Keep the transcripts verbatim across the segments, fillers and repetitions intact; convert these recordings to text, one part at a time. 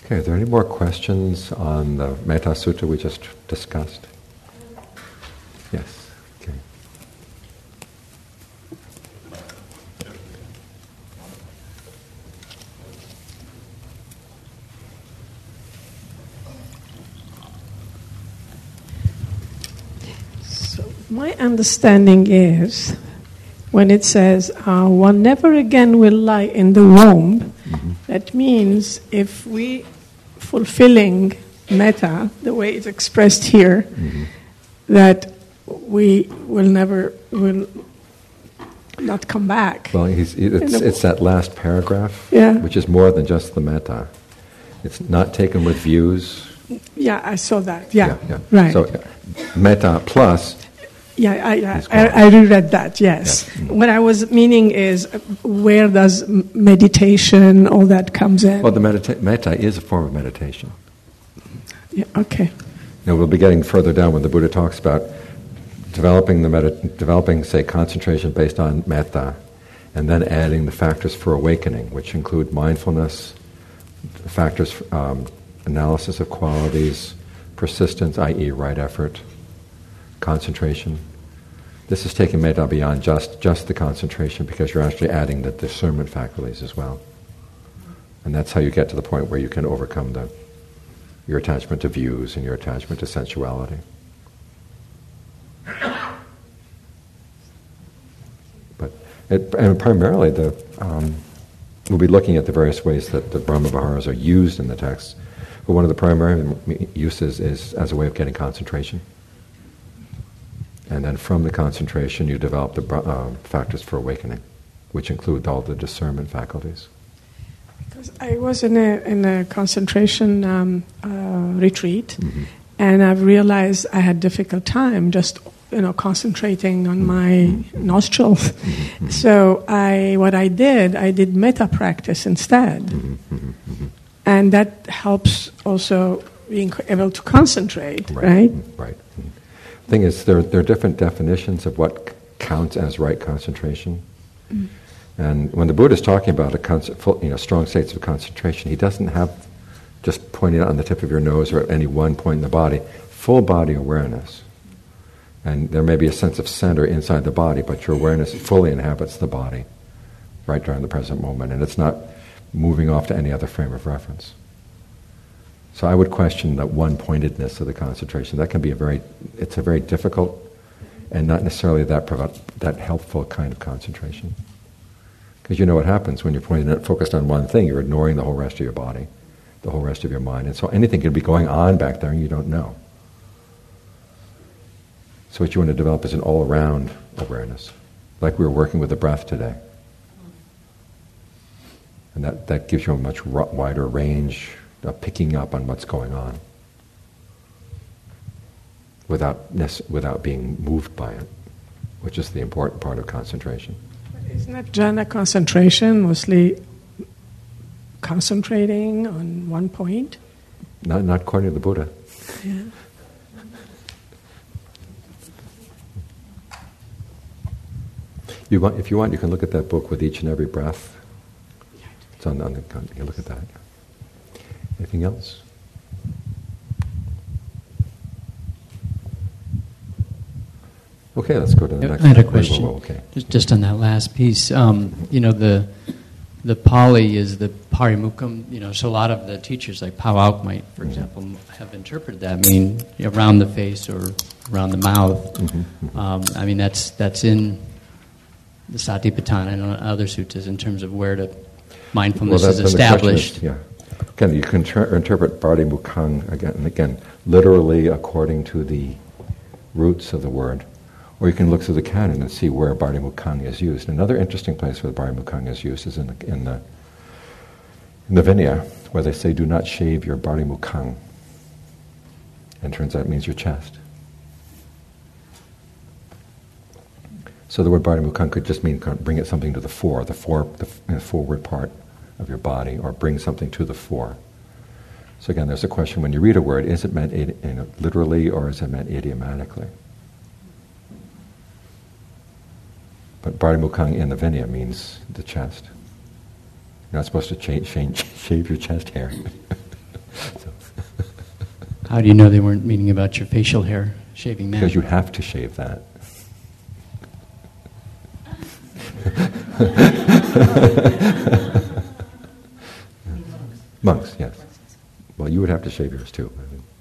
Okay, are there any more questions on the Metta Sutta we just discussed? Yes. Okay. So my understanding is, when it says uh, one never again will lie in the womb, mm-hmm. that means if we fulfilling metta the way it's expressed here, mm-hmm. that we will never will not come back. Well, he's, it's, it's that last paragraph, yeah. which is more than just the metta. It's not taken with views. Yeah, I saw that. Yeah, yeah, yeah. Right. So metta plus. Yeah, I, I, I, I reread that, yes. yes. Mm-hmm. What I was meaning is, where does meditation, all that comes in? Well, the medita- metta is a form of meditation. Yeah, okay. Now, we'll be getting further down when the Buddha talks about developing, the medit- developing, say, concentration based on metta, and then adding the factors for awakening, which include mindfulness, factors for um, analysis of qualities, persistence, that is right effort, concentration. This is taking metta beyond just, just the concentration, because you're actually adding the discernment faculties as well. And that's how you get to the point where you can overcome the, your attachment to views and your attachment to sensuality. But it, and primarily, the um, we'll be looking at the various ways that the Brahma Viharas are used in the text. But one of the primary uses is as a way of getting concentration. And then from the concentration, you develop the uh, factors for awakening, which include all the discernment faculties. Because I was in a in a concentration um, uh, retreat, mm-hmm. and I've realized I had difficult time just you know concentrating on my mm-hmm. nostrils. Mm-hmm. So I what I did I did metta practice instead, mm-hmm. Mm-hmm. and that helps also being able to concentrate. Right. Right. Right. The thing is, there, there are different definitions of what c- counts as right concentration. Mm. And when the Buddha is talking about a con- full, you know, strong states of concentration, he doesn't have just pointing out on the tip of your nose or at any one point in the body, full body awareness. And there may be a sense of center inside the body, but your awareness fully inhabits the body right during the present moment, and it's not moving off to any other frame of reference. So I would question that one-pointedness of the concentration. That can be a very, it's a very difficult and not necessarily that provi- that helpful kind of concentration. Because you know what happens when you're pointing it, focused on one thing, you're ignoring the whole rest of your body, the whole rest of your mind. And so anything could be going on back there and you don't know. So what you want to develop is an all-around awareness, like we were working with the breath today. And that, that gives you a much r- wider range of picking up on what's going on without nece- without being moved by it, which is the important part of concentration. Isn't that jhana concentration mostly concentrating on one point? Not not according to the Buddha. Yeah. You want, if you want, you can look at that book with each and every breath. It's on, on the. You can look at that. Anything else? Okay, let's go to the next. I had a question. Whoa, whoa, okay. Just, just on that last piece, um, you know, the the Pali is the parimukkham. You know, so a lot of the teachers, like Pao Auk might, for mm-hmm. example, have interpreted that mean around the face or around the mouth. Mm-hmm, mm-hmm. Um, I mean, that's that's in the Satipatthana and other suttas in terms of where to mindfulness well, is established. Is, yeah. Again, you can ter- interpret Parimukkhang again and again, literally according to the roots of the word. Or you can look through the canon and see where Parimukkhang is used. Another interesting place where Parimukkhang is used is in the, in the, in the Vinaya, where they say, do not shave your Parimukkhang. And it turns out it means your chest. So the word Parimukkhang could just mean bring it something to the fore, the, fore, the, the forward part of your body, or bring something to the fore. So again, there's a question, when you read a word, is it meant idi- you know, literally or is it meant idiomatically? But Parimukkhang in the Vinaya means the chest. You're not supposed to cha- cha- shave your chest hair. So, how do you know they weren't meaning about your facial hair, shaving that? because you have to shave that. Monks, yes. Well, you would have to shave yours too. I mean.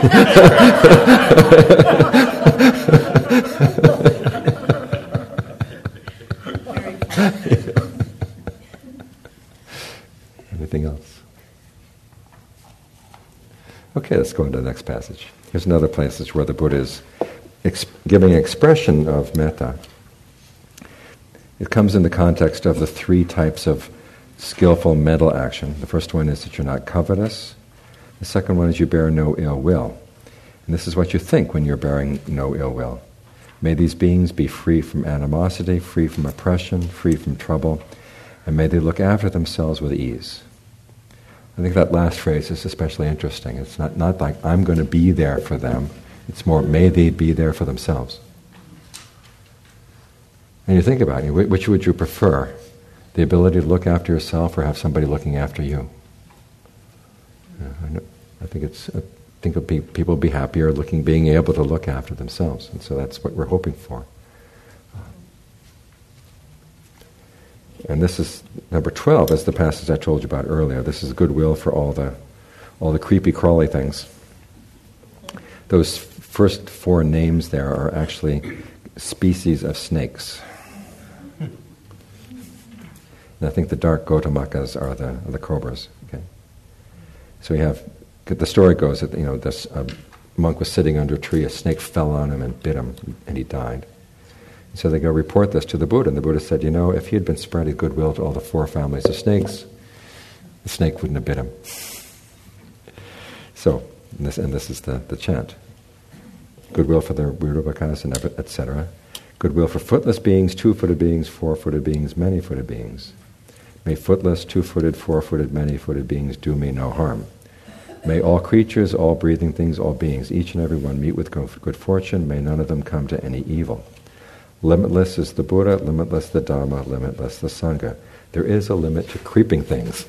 Anything else? Okay, let's go into the next passage. Here's another passage where the Buddha is ex- giving expression of metta. It comes in the context of the three types of skillful mental action. The first one is that you're not covetous. The second one is you bear no ill will. And this is what you think when you're bearing no ill will. May these beings be free from animosity, free from oppression, free from trouble, and may they look after themselves with ease. I think that last phrase is especially interesting. It's not, not like I'm going to be there for them. It's more, may they be there for themselves. And you think about it, which would you prefer? The ability to look after yourself or have somebody looking after you? Yeah, I, know, I think it's. I think it'll be, people will be happier looking, being able to look after themselves, and so that's what we're hoping for. And this is number twelve, as the passage I told you about earlier. This is goodwill for all the, all the creepy crawly things. Those first four names there are actually species of snakes. And I think the dark Gotamakas are the are the cobras. Okay, so we have the story goes that you know this uh, monk was sitting under a tree, a snake fell on him and bit him, and he died. So they go report this to the Buddha, and the Buddha said, you know, if he had been spreading goodwill to all the four families of snakes, the snake wouldn't have bit him. So, and this, and this is the, the chant. Goodwill for the Rudravakas, and et cetera. Goodwill for footless beings, two-footed beings, four-footed beings, many-footed beings. May footless, two-footed, four-footed, many-footed beings do me no harm. May all creatures, all breathing things, all beings, each and every one meet with good fortune. May none of them come to any evil. Limitless is the Buddha, limitless the Dhamma, limitless the Sangha. There is a limit to creeping things.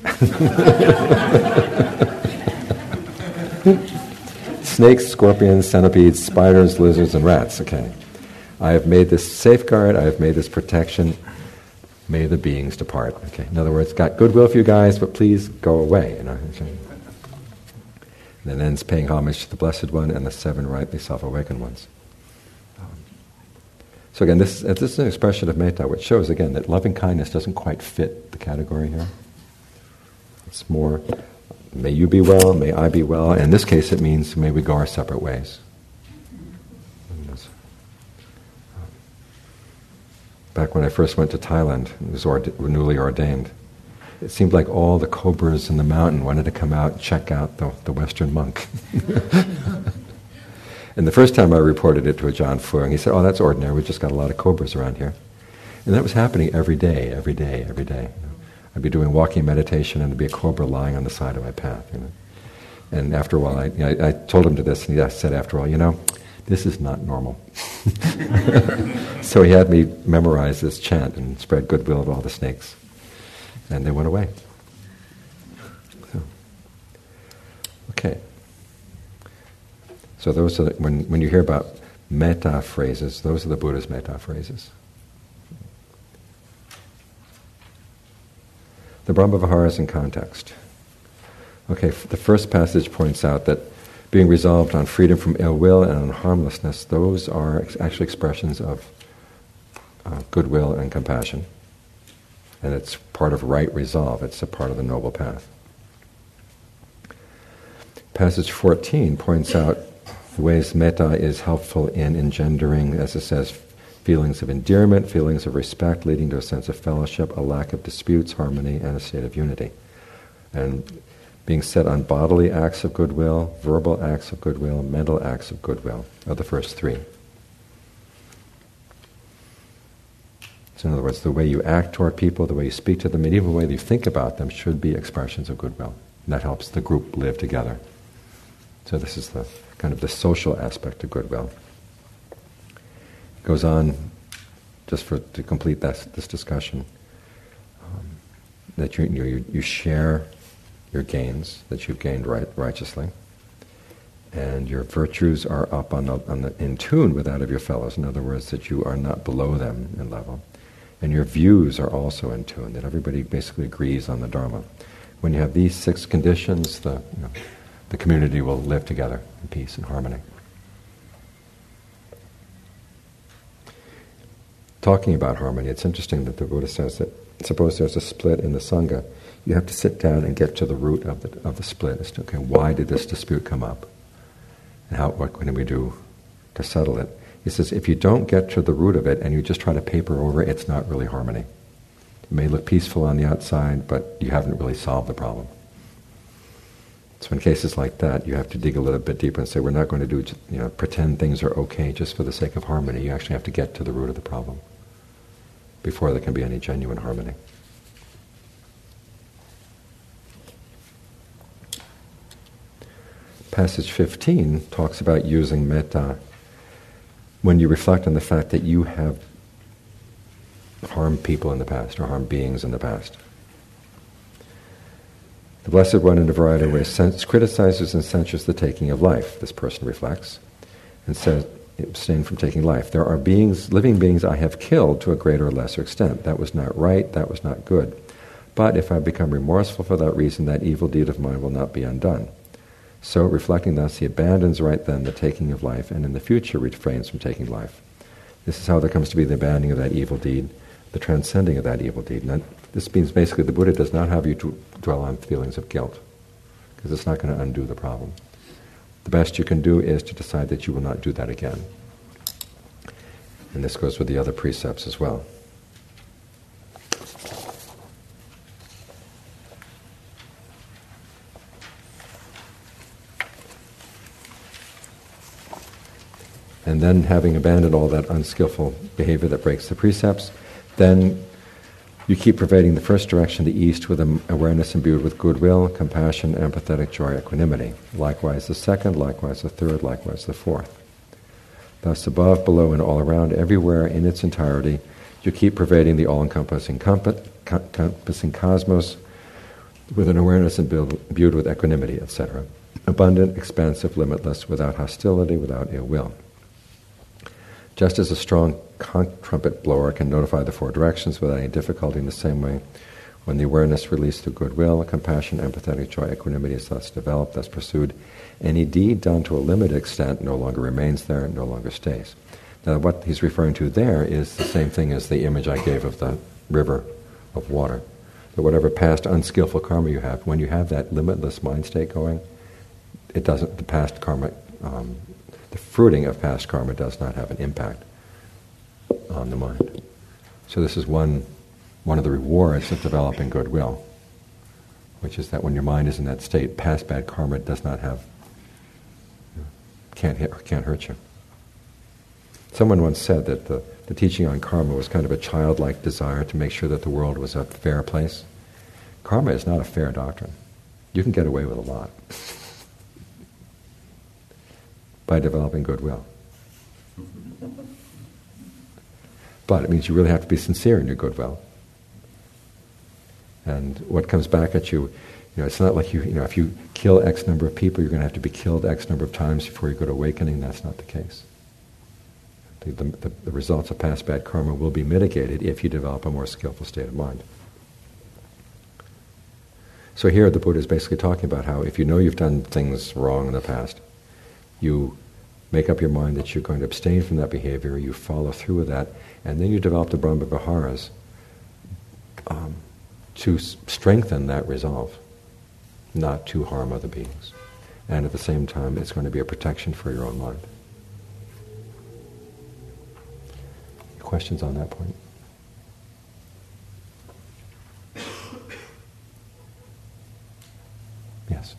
Snakes, scorpions, centipedes, spiders, lizards, and rats. Okay. I have made this safeguard, I have made this protection. May the beings depart. Okay. In other words, got goodwill for you guys, but please go away. You know? Okay. And then ends paying homage to the Blessed One and the seven rightly self-awakened ones. So again, this, this is an expression of metta which shows, again, that loving kindness doesn't quite fit the category here. It's more, may you be well, may I be well. And in this case, it means may we go our separate ways. Back when I first went to Thailand, I was ord- newly ordained. It seemed like all the cobras in the mountain wanted to come out and check out the, the Western monk. And the first time I reported it to a John Fuang, he said, oh, that's ordinary, we've just got a lot of cobras around here. And that was happening every day, every day, every day. You know? I'd be doing walking meditation and there'd be a cobra lying on the side of my path. You know? And after a while, I, you know, I told him to this, and he said after all, you know, this is not normal. So he had me memorize this chant and spread goodwill to all the snakes. And they went away. So, okay. So those are the, when when you hear about metta phrases, those are the Buddha's metta phrases. The Brahmaviharas in context. Okay, the first passage points out that being resolved on freedom from ill will and on harmlessness, those are ex- actually expressions of uh, goodwill and compassion. And it's part of right resolve. It's a part of the noble path. Passage fourteen points out the ways metta is helpful in engendering, as it says, feelings of endearment, feelings of respect, leading to a sense of fellowship, a lack of disputes, harmony, and a state of unity. And being set on bodily acts of goodwill, verbal acts of goodwill, mental acts of goodwill are the first three. So in other words, the way you act toward people, the way you speak to them, and even the way you think about them should be expressions of goodwill. And that helps the group live together. So this is the kind of the social aspect of goodwill. It goes on, just for to complete this, this discussion, um, that you, you you share your gains that you've gained right, righteously, and your virtues are up on the, on the, in tune with that of your fellows. In other words, that you are not below them in level. And your views are also in tune, that everybody basically agrees on the Dharma. When you have these six conditions, the, you know, the community will live together in peace and harmony. Talking about harmony, it's interesting that the Buddha says that suppose there's a split in the Sangha, you have to sit down and get to the root of the of the split. As to, okay, why did this dispute come up? And how, what can we do to settle it? He says, if you don't get to the root of it and you just try to paper over it, it's not really harmony. It may look peaceful on the outside, but you haven't really solved the problem. So in cases like that, you have to dig a little bit deeper and say, we're not going to do, you know, pretend things are okay just for the sake of harmony. You actually have to get to the root of the problem before there can be any genuine harmony. Passage fifteen talks about using metta when you reflect on the fact that you have harmed people in the past or harmed beings in the past. The Blessed One in a variety of ways sens- criticizes and censures the taking of life. This person reflects and says, abstain from taking life. There are beings, living beings I have killed to a greater or lesser extent. That was not right, that was not good. But if I become remorseful for that reason, that evil deed of mine will not be undone. So, reflecting thus, he abandons right then the taking of life, and in the future refrains from taking life. This is how there comes to be the abandoning of that evil deed, the transcending of that evil deed. And that, this means basically the Buddha does not have you to dwell on feelings of guilt, because it's not going to undo the problem. The best you can do is to decide that you will not do that again. And this goes with the other precepts as well. And then, having abandoned all that unskillful behavior that breaks the precepts, then you keep pervading the first direction, the east, with an awareness imbued with goodwill, compassion, empathetic joy, equanimity. Likewise the second, likewise the third, likewise the fourth. Thus, above, below, and all around, everywhere in its entirety, you keep pervading the all-encompassing compa- encompassing cosmos with an awareness imbued with equanimity, et cetera. Abundant, expansive, limitless, without hostility, without ill will. Just as a strong con- trumpet blower can notify the four directions without any difficulty, in the same way, when the awareness released through goodwill, compassion, empathetic joy, equanimity is thus developed, thus pursued, any deed done to a limited extent no longer remains there, no longer stays. Now what he's referring to there is the same thing as the image I gave of the river of water. That whatever past unskillful karma you have, when you have that limitless mind state going, it doesn't, the past karma, um, the fruiting of past karma does not have an impact on the mind. So this is one one of the rewards of developing goodwill, which is that when your mind is in that state, past bad karma does not have, can't hit, can't hurt you. Someone once said that the, the teaching on karma was kind of a childlike desire to make sure that the world was a fair place. Karma is not a fair doctrine. You can get away with a lot by developing goodwill. But it means you really have to be sincere in your goodwill. And what comes back at you, you know, it's not like you, you know, if you kill X number of people, you're going to have to be killed X number of times before you go to awakening. That's not the case. The, the, the results of past bad karma will be mitigated if you develop a more skillful state of mind. So here the Buddha is basically talking about how if you know you've done things wrong in the past, you make up your mind that you're going to abstain from that behavior, you follow through with that, and then you develop the Brahma Viharas um, to s- strengthen that resolve, not to harm other beings. And at the same time, it's going to be a protection for your own mind. Questions on that point? Yes.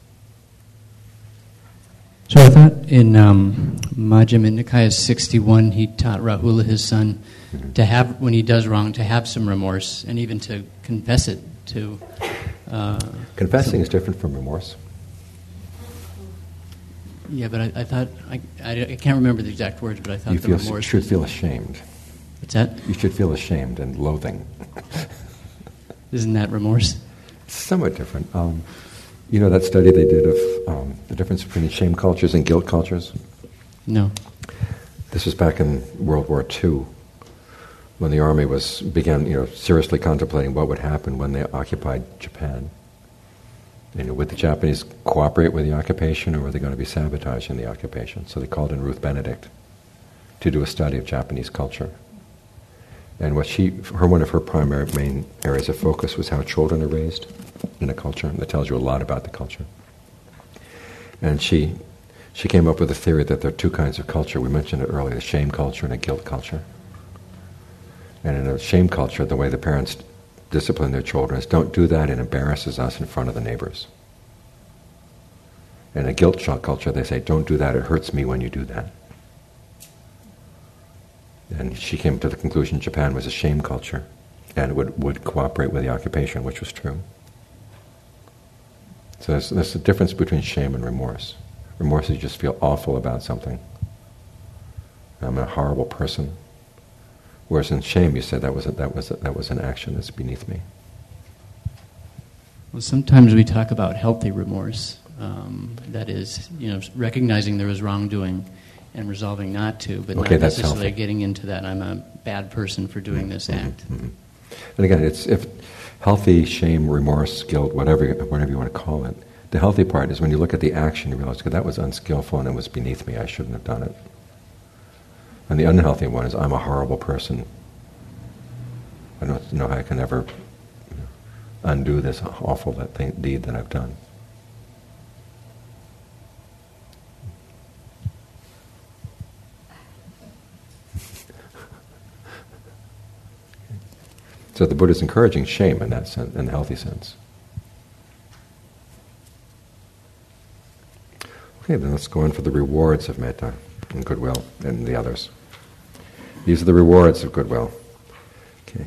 So I thought in um, Majjhima Nikaya sixty-one, he taught Rahula, his son, mm-hmm. to have, when he does wrong, to have some remorse, and even to confess it. To uh, Confessing some, is different from remorse. Yeah, but I, I thought, I, I, I can't remember the exact words, but I thought you the feel, remorse should was, feel ashamed. What's that? You should feel ashamed and loathing. Isn't that remorse? It's somewhat different. Um, You know that study they did of um, the difference between shame cultures and guilt cultures? No. This was back in World War Two, when the army was began, you know, seriously contemplating what would happen when they occupied Japan. You know, would the Japanese cooperate with the occupation, or were they going to be sabotaging the occupation? So they called in Ruth Benedict to do a study of Japanese culture. And what she, her one of her primary main areas of focus was how children are raised in a culture. And that tells you a lot about the culture. And she, she came up with a theory that there are two kinds of culture. We mentioned it earlier: the shame culture and a guilt culture. And in a shame culture, the way the parents discipline their children is, don't do that, it embarrasses us in front of the neighbors. In a guilt culture, they say, don't do that, it hurts me when you do that. And she came to the conclusion Japan was a shame culture and would, would cooperate with the occupation, which was true. So there's, there's a difference between shame and remorse. Remorse is you just feel awful about something. I'm a horrible person. Whereas in shame, you said that was a, that was a, that was an action that's beneath me. Well, sometimes we talk about healthy remorse. Um, that is, you know, recognizing there was wrongdoing and resolving not to, but okay, not that's necessarily healthy. Getting into that I'm a bad person for doing this Mm-hmm. act. Mm-hmm. And again, it's if healthy shame, remorse, guilt, whatever whatever you want to call it. The healthy part is when you look at the action, you realize, okay, that was unskillful and it was beneath me. I shouldn't have done it. And the unhealthy one is, I'm a horrible person. I don't know how I can ever, you know, undo this awful that thing, deed that I've done. So the Buddha is encouraging shame in that sense, in the healthy sense. Okay, then let's go on for the rewards of metta and goodwill and the others. These are the rewards of goodwill. Okay.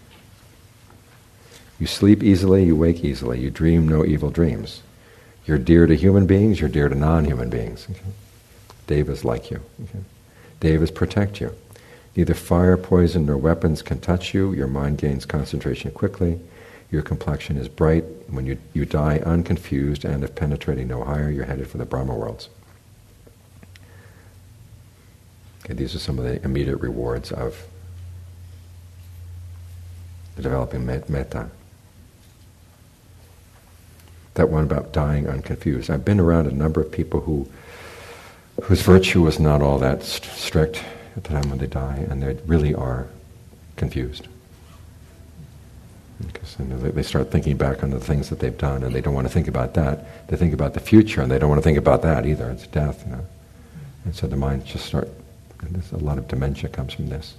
You sleep easily, you wake easily, you dream no evil dreams. You're dear to human beings, you're dear to non-human beings. Okay. Devas like you. Okay. Devas protect you. Neither fire, poison, nor weapons can touch you. Your mind gains concentration quickly. Your complexion is bright. When you, you die unconfused, and if penetrating no higher, you're headed for the Brahma worlds. Okay, these are some of the immediate rewards of developing metta. That one about dying unconfused. I've been around a number of people who whose virtue was not all that st- strict at the time when they die, and they really are confused. Because you know, they, they start thinking back on the things that they've done, and they don't want to think about that. They think about the future, and they don't want to think about that either. It's death, you know. And so the mind just start. And there's a lot of dementia comes from this.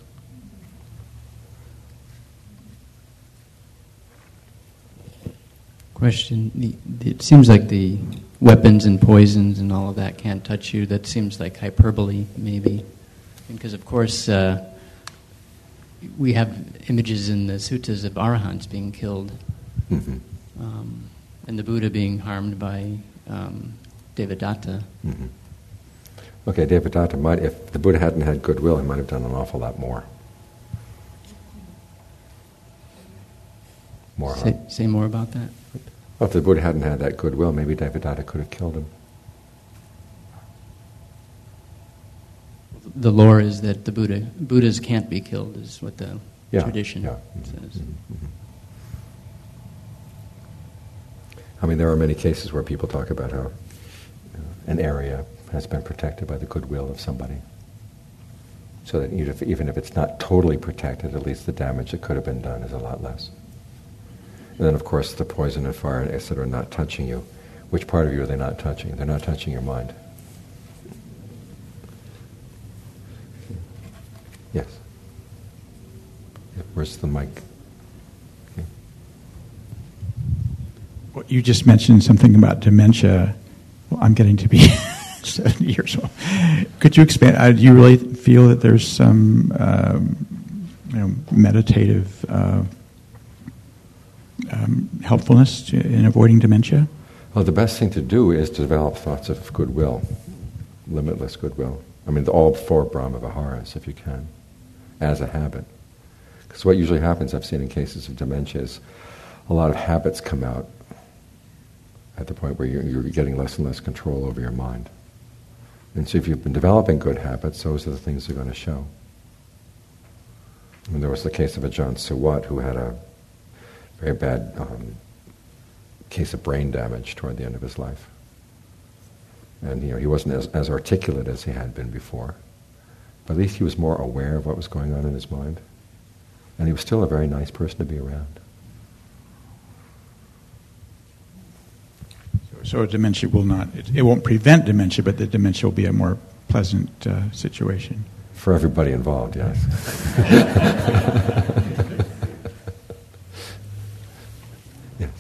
Question, the- it seems like the weapons and poisons and all of that can't touch you. That seems like hyperbole, maybe. Because, of course, uh, we have images in the suttas of arahants being killed, Mm-hmm. um, and the Buddha being harmed by um, Devadatta. Mm-hmm. Okay, Devadatta might, if the Buddha hadn't had goodwill, he might have done an awful lot more. More Say, harm. say more about that. Well, if the Buddha hadn't had that goodwill, maybe Devadatta could have killed him. The lore is that the Buddha Buddhas can't be killed, is what the Yeah, tradition yeah. says. Mm-hmm. Mm-hmm. I mean, there are many cases where people talk about how you know, an area has been protected by the goodwill of somebody. So that even if, even if it's not totally protected, at least the damage that could have been done is a lot less. And then, of course, the poison and fire, et cetera, are not touching you. Which part of you are they not touching? They're not touching your mind. Yes. Where's the mic? Okay. Well, you just mentioned something about dementia. Well, I'm getting to be seventy years old. Could you expand? Uh, do you really feel that there's some um, you know, meditative uh, um, helpfulness to, in avoiding dementia? Well, the best thing to do is to develop thoughts of goodwill, limitless goodwill. I mean, all four Brahma Viharas, if you can, as a habit. Because what usually happens, I've seen in cases of dementia, is a lot of habits come out. at the point where you're, you're getting less and less control over your mind. And so if you've been developing good habits, those are the things that are going to show. And there was the case of Ajahn Suwat, who had a very bad um, case of brain damage toward the end of his life. And you know, he wasn't as, as articulate as he had been before. But at least he was more aware of what was going on in his mind. And he was still a very nice person to be around. So dementia will not, it, it won't prevent dementia, but the dementia will be a more pleasant uh, situation. For everybody involved, yes. Yes.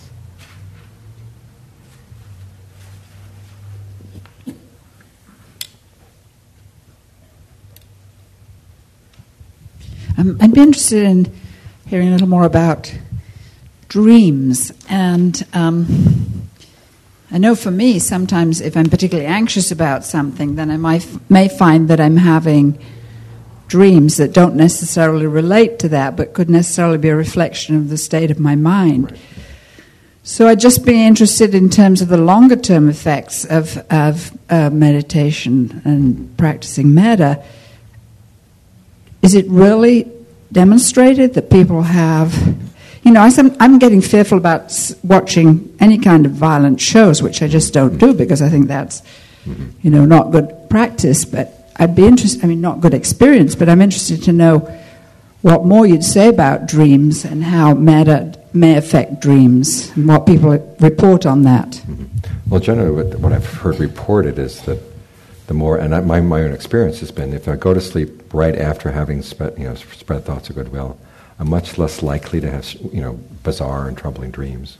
Um, I'd be interested in hearing a little more about dreams. And um, I know for me, sometimes if I'm particularly anxious about something, then I might, may find that I'm having dreams that don't necessarily relate to that, but could necessarily be a reflection of the state of my mind. Right. So I'd just be interested in terms of the longer-term effects of, of uh, meditation and practicing metta. Is it really demonstrated that people have... You know, I'm getting fearful about watching any kind of violent shows, which I just don't do because I think that's, you know, not good practice. But I'd be interested, I mean, not good experience, but I'm interested to know what more you'd say about dreams and how metta may affect dreams and what people report on that. Mm-hmm. Well, generally what, what I've heard reported is that the more, and I, my, my own experience has been, if I go to sleep right after having spread, you know, spread thoughts of goodwill, I'm much less likely to have, you know, bizarre and troubling dreams.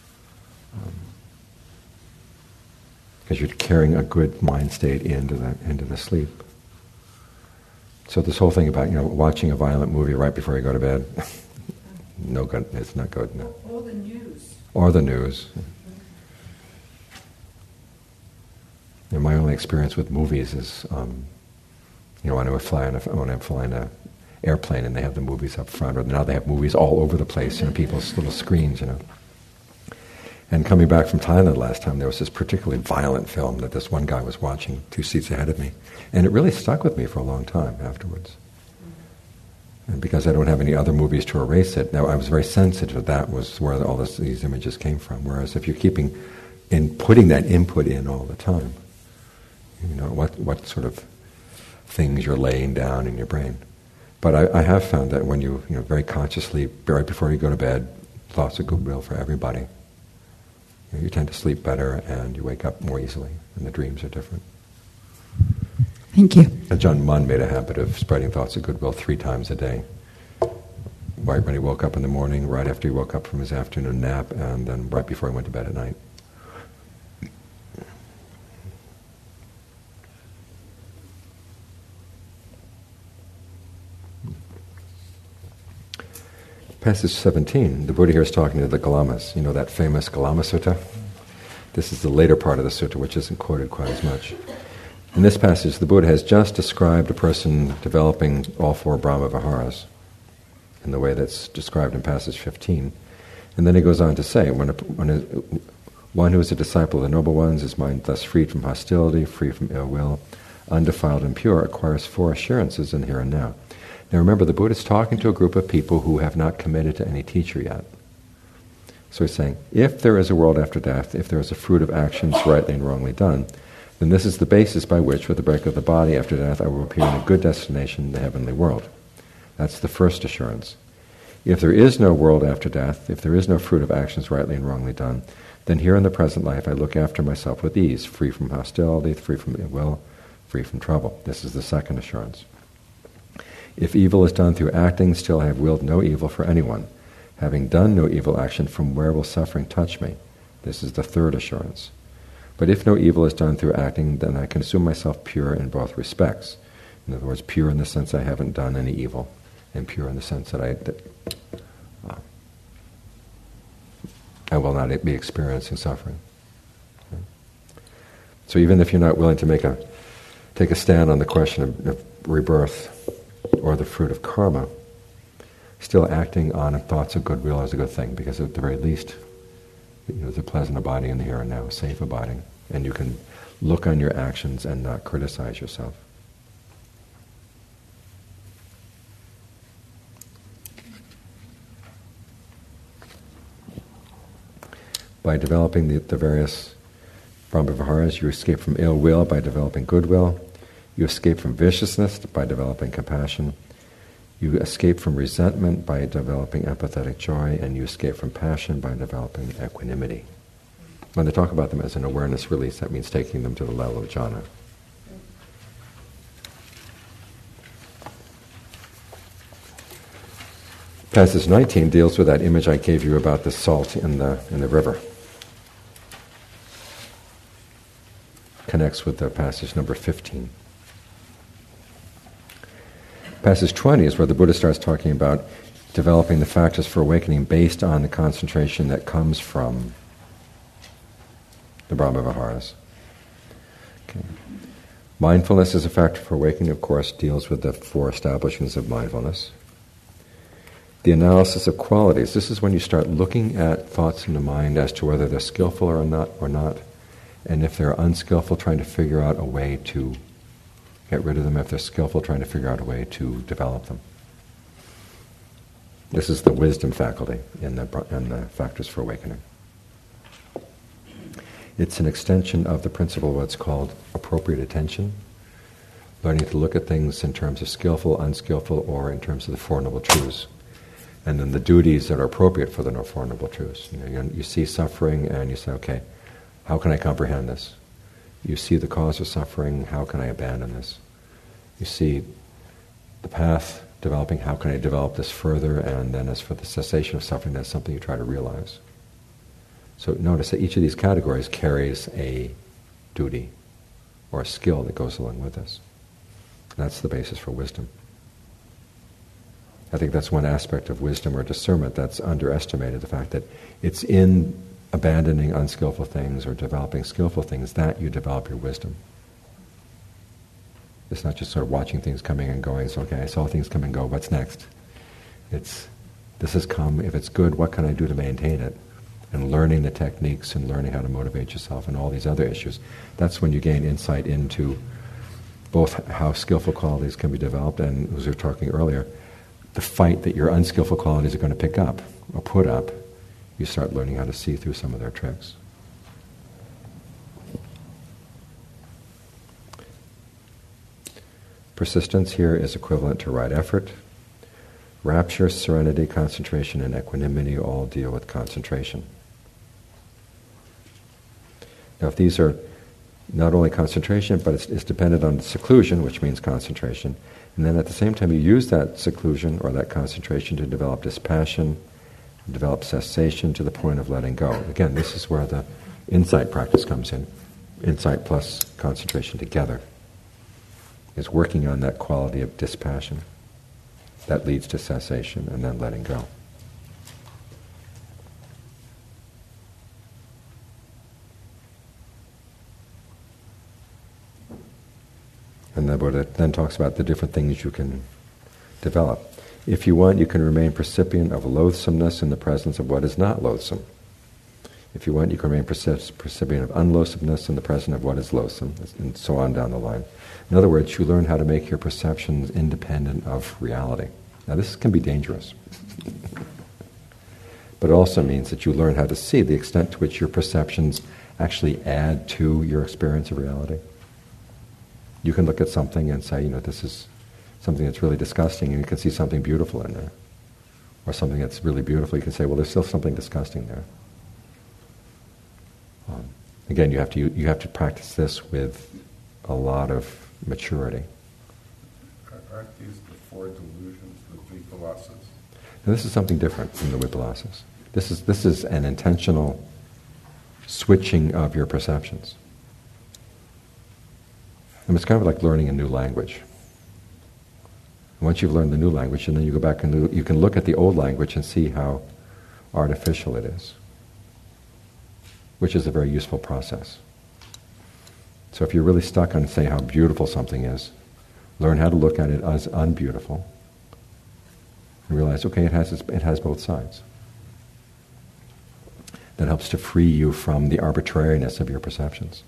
Because um, you're carrying a good mind state into the into the sleep. So this whole thing about, you know, watching a violent movie right before you go to bed, no good. It's not good. No. Or the news. Or the news. And my only experience with movies is, um, you know, when I would fly on a, when I'm flying a airplane and they have the movies up front, or now they have movies all over the place, you know, people's little screens, you know. And coming back from Thailand last time, there was this particularly violent film that this one guy was watching two seats ahead of me. And it really stuck with me for a long time afterwards. And because I don't have any other movies to erase it, now I was very sensitive that was where all this, these images came from. Whereas if you're keeping, in putting that input in all the time, you know, what, what sort of things you're laying down in your brain. But I, I have found that when you, you know, very consciously, right before you go to bed, thoughts of goodwill for everybody, you know, you tend to sleep better and you wake up more easily, and the dreams are different. Thank you. Ajahn Mun made a habit of spreading thoughts of goodwill three times a day. Right when he woke up in the morning, right after he woke up from his afternoon nap, and then right before he went to bed at night. Passage seventeen, the Buddha here is talking to the Galamas. You know that famous Galama Sutta? This is the later part of the sutta, which isn't quoted quite as much. In this passage, the Buddha has just described a person developing all four Brahma Viharas in the way that's described in passage fifteen. And then he goes on to say, when, a, when a, one who is a disciple of the Noble Ones, his mind thus freed from hostility, free from ill will, undefiled and pure, acquires four assurances in here and now. Now remember, the Buddha is talking to a group of people who have not committed to any teacher yet. So he's saying, if there is a world after death, if there is a fruit of actions rightly and wrongly done, then this is the basis by which, with the break of the body after death, I will appear in a good destination, the heavenly world. That's the first assurance. If there is no world after death, if there is no fruit of actions rightly and wrongly done, then here in the present life I look after myself with ease, free from hostility, free from ill will, free from trouble. This is the second assurance. If evil is done through acting, still I have willed no evil for anyone. Having done no evil action, from where will suffering touch me? This is the third assurance. But if no evil is done through acting, then I consume myself pure in both respects. In other words, pure in the sense I haven't done any evil, and pure in the sense that I, that, uh, I will not be experiencing suffering. Okay? So even if you're not willing to make a take a stand on the question of, of rebirth or the fruit of karma, still acting on thoughts of goodwill is a good thing, because at the very least you know, the pleasant abiding in the here and now, safe abiding. And you can look on your actions and not criticize yourself. By developing the, the various Brahmaviharas, you escape from ill will by developing goodwill. You escape from viciousness by developing compassion. You escape from resentment by developing empathetic joy, and you escape from passion by developing equanimity. When they talk about them as an awareness release, that means taking them to the level of jhana. Passage nineteen deals with that image I gave you about the salt in the in the river. Connects with the passage number fifteen. Passage twenty is where the Buddha starts talking about developing the factors for awakening based on the concentration that comes from the Brahmaviharas. Okay. Mindfulness as a factor for awakening, of course, deals with the four establishments of mindfulness. The analysis of qualities. This is when you start looking at thoughts in the mind as to whether they're skillful or not, or not, and if they're unskillful, trying to figure out a way to get rid of them. If they're skillful, trying to figure out a way to develop them. This is the wisdom faculty in the in the factors for awakening. It's an extension of the principle of what's called appropriate attention, learning to look at things in terms of skillful, unskillful, or in terms of the Four Noble Truths. And then the duties that are appropriate for the Four Noble Truths. You know, you, you see suffering and you say, okay, how can I comprehend this? You see the cause of suffering, how can I abandon this? You see the path developing, how can I develop this further? And then as for the cessation of suffering, that's something you try to realize. So notice that each of these categories carries a duty or a skill that goes along with this. And that's the basis for wisdom. I think that's one aspect of wisdom or discernment that's underestimated, the fact that it's in abandoning unskillful things or developing skillful things that you develop your wisdom. It's not just sort of watching things coming and going, so okay, I saw things come and go, what's next? It's, this has come, if it's good, what can I do to maintain it? And learning the techniques and learning how to motivate yourself and all these other issues. That's when you gain insight into both how skillful qualities can be developed and, as we were talking earlier, the fight that your unskillful qualities are going to pick up or put up. You start learning how to see through some of their tricks. Persistence here is equivalent to right effort. Rapture, serenity, concentration, and equanimity all deal with concentration. Now, if these are not only concentration, but it's, it's dependent on seclusion, which means concentration, and then at the same time you use that seclusion or that concentration to develop dispassion, develop cessation to the point of letting go. Again, this is where the insight practice comes in. Insight plus concentration together is working on that quality of dispassion that leads to cessation and then letting go. And the Buddha then talks about the different things you can develop. If you want, you can remain percipient of loathsomeness in the presence of what is not loathsome. If you want, you can remain percip- percipient of unloathsomeness in the presence of what is loathsome, and so on down the line. In other words, you learn how to make your perceptions independent of reality. Now, this can be dangerous. But it also means that you learn how to see the extent to which your perceptions actually add to your experience of reality. You can look at something and say, you know, this is something that's really disgusting, and you can see something beautiful in there. Or something that's really beautiful, you can say, well, there's still something disgusting there. Um, again, you have to you have to practice this with a lot of maturity. Aren't these the four delusions, the vipalasas? Now, this is something different from the vipalasas. This is this is an intentional switching of your perceptions. And it's kind of like learning a new language. Once you've learned the new language, and then you go back and you can look at the old language and see how artificial it is, which is a very useful process. So if you're really stuck on, say, how beautiful something is, learn how to look at it as unbeautiful, and realize, okay, it has its, it has both sides. that helps to free you from the arbitrariness of your perceptions.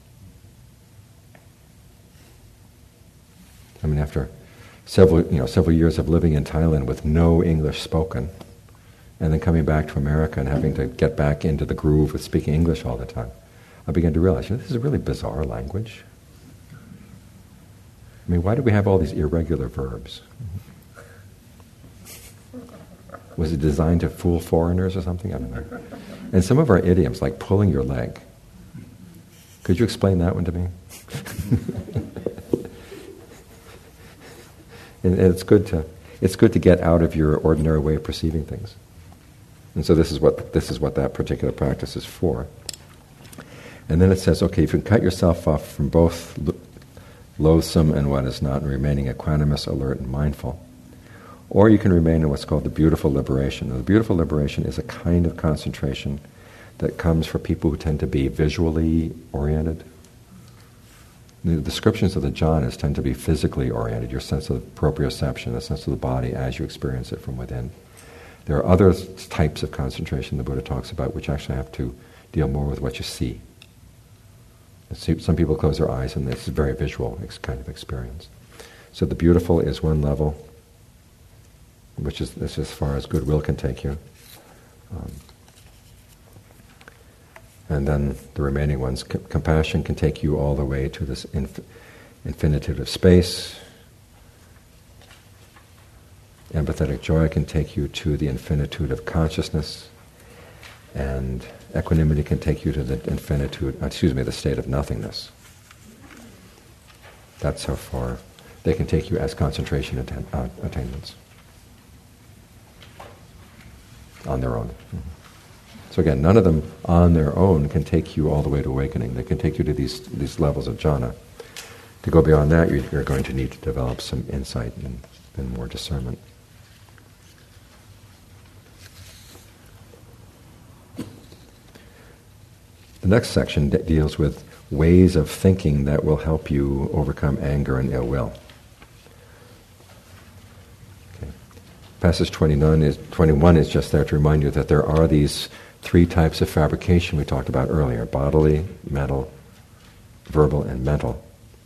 I mean, after several, you know, several years of living in Thailand with no English spoken, and then coming back to America and having to get back into the groove of speaking English all the time, I began to realize, you know, this is a really bizarre language. I mean, why do we have all these irregular verbs? Was it designed to fool foreigners or something? I don't know. And some of our idioms, like pulling your leg. Could you explain that one to me? and, and it's good to it's good to get out of your ordinary way of perceiving things. And so this is what this is what that particular practice is for. And then it says, okay, if you can cut yourself off from both lo- loathsome and what is not, and remaining equanimous, alert, and mindful. Or you can remain in what's called the beautiful liberation. Now, the beautiful liberation is a kind of concentration that comes for people who tend to be visually oriented. The descriptions of the jhanas tend to be physically oriented, your sense of proprioception, the sense of the body as you experience it from within. There are other types of concentration the Buddha talks about which actually have to deal more with what you see. Some people close their eyes and it's a very visual kind of experience. So the beautiful is one level, which is, is as far as goodwill can take you. Um, and then the remaining ones, c- compassion can take you all the way to this inf- infinitude of space. Empathetic joy can take you to the infinitude of consciousness. And equanimity can take you to the infinitude, excuse me, the state of nothingness. That's how far they can take you as concentration atta- uh, attainments. On their own. Mm-hmm. So again, none of them on their own can take you all the way to awakening. They can take you to these these levels of jhana. To go beyond that, you're, you're going to need to develop some insight and, and more discernment. The next section de- deals with ways of thinking that will help you overcome anger and ill will. Okay. Passage twenty-nine is, twenty-one is just there to remind you that there are these three types of fabrication we talked about earlier: bodily, mental, verbal, and mental.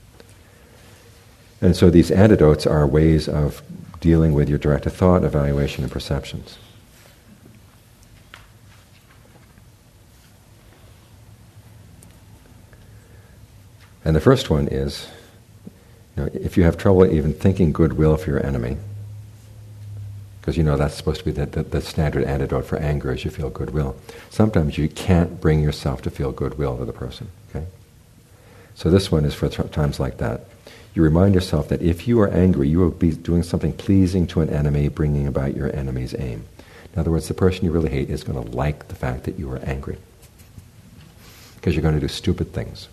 And so these antidotes are ways of dealing with your directed thought, evaluation, and perceptions. And the first one is, you know, if you have trouble even thinking goodwill for your enemy, because you know that's supposed to be the, the, the standard antidote for anger is you feel goodwill. Sometimes you can't bring yourself to feel goodwill to the person. Okay, so this one is for th- times like that. You remind yourself that if you are angry, you will be doing something pleasing to an enemy, bringing about your enemy's aim. In other words, the person you really hate is going to like the fact that you are angry, because you're going to do stupid things.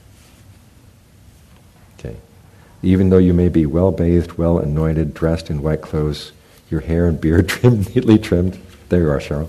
Okay. Even though you may be well-bathed, well-anointed, dressed in white clothes, your hair and beard trimmed, neatly trimmed. There you are, Cheryl.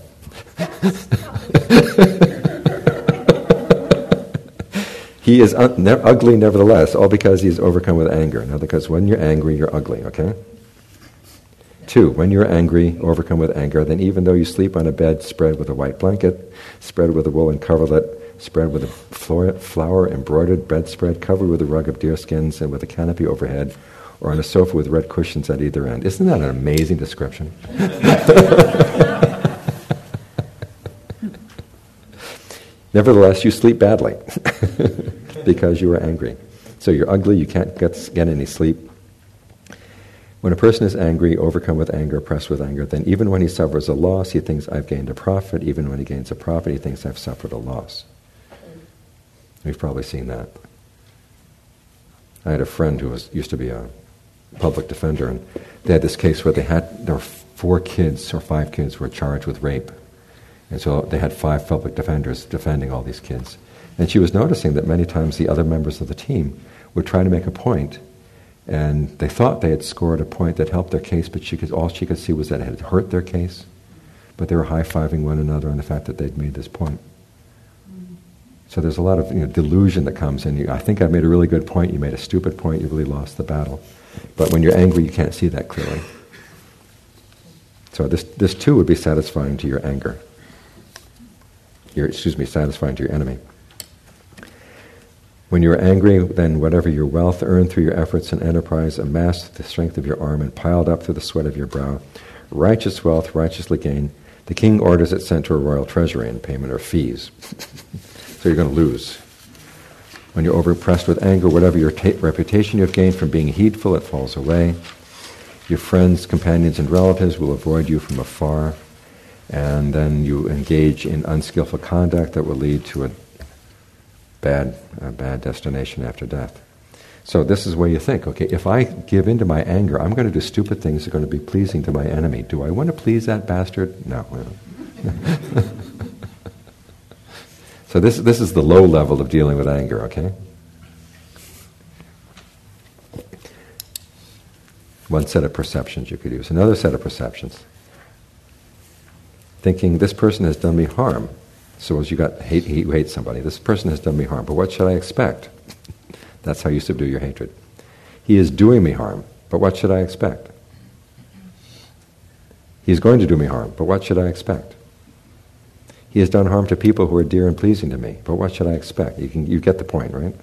He is un- ne- ugly nevertheless, all because he is overcome with anger. Now, because when you're angry, you're ugly, okay? Two, when you're angry, overcome with anger, then even though you sleep on a bed spread with a white blanket, spread with a woolen coverlet, spread with a flower-embroidered bedspread, covered with a rug of deerskins and with a canopy overhead, or on a sofa with red cushions at either end. Isn't that an amazing description? Nevertheless, you sleep badly because you are angry. So you're ugly, you can't get, get any sleep. When a person is angry, overcome with anger, oppressed with anger, then even when he suffers a loss, he thinks, I've gained a profit. Even when he gains a profit, he thinks, I've suffered a loss. We've probably seen that. I had a friend who was used to be a public defender, and they had this case where they had there were four kids or five kids who were charged with rape, and so they had five public defenders defending all these kids. And she was noticing that many times the other members of the team would try to make a point, and they thought they had scored a point that helped their case, but she could, all she could see was that it had hurt their case. But they were high-fiving one another on the fact that they'd made this point. So there's a lot of you know, delusion that comes in. You, I think I made a really good point. You made a stupid point. You really lost the battle. But when you're angry, you can't see that clearly. So this this too would be satisfying to your anger. your, excuse me, satisfying to your enemy. When you are angry, then whatever your wealth earned through your efforts and enterprise, amassed through the strength of your arm and piled up through the sweat of your brow, righteous wealth righteously gained, the king orders it sent to a royal treasury in payment of fees. So you're going to lose. When you're overpressed with anger, whatever your ta- reputation you have gained from being heedful, it falls away. Your friends, companions, and relatives will avoid you from afar, and then you engage in unskillful conduct that will lead to a bad, a bad destination after death. So this is where you think, okay, if I give in to my anger, I'm going to do stupid things that are going to be pleasing to my enemy. Do I want to please that bastard? No. So this this is the low level of dealing with anger, okay? One set of perceptions you could use. Another set of perceptions. Thinking, this person has done me harm. So as you got hate, you hate somebody, this person has done me harm, but what should I expect? That's how you subdue your hatred. He is doing me harm, but what should I expect? He is going to do me harm, but what should I expect? He has done harm to people who are dear and pleasing to me, but what should I expect? You can, you get the point, right?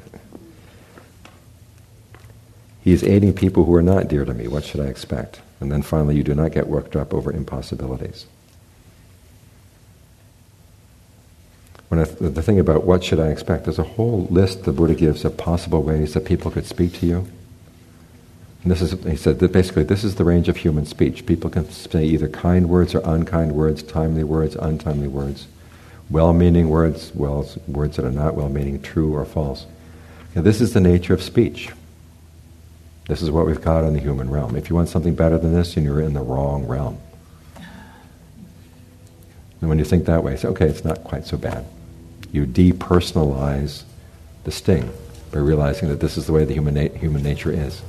He is aiding people who are not dear to me, what should I expect? And then finally, you do not get worked up over impossibilities. When I th- the thing about what should I expect, there's a whole list the Buddha gives of possible ways that people could speak to you. And this is, he said that basically this is the range of human speech. People can say either kind words or unkind words, timely words, untimely words, well-meaning words, well, words that are not well-meaning, true or false. And this is the nature of speech. This is what we've got in the human realm. If you want something better than this, then you're in the wrong realm. And when you think that way, say, okay, it's not quite so bad. You depersonalize the sting by realizing that this is the way the human na- human nature is.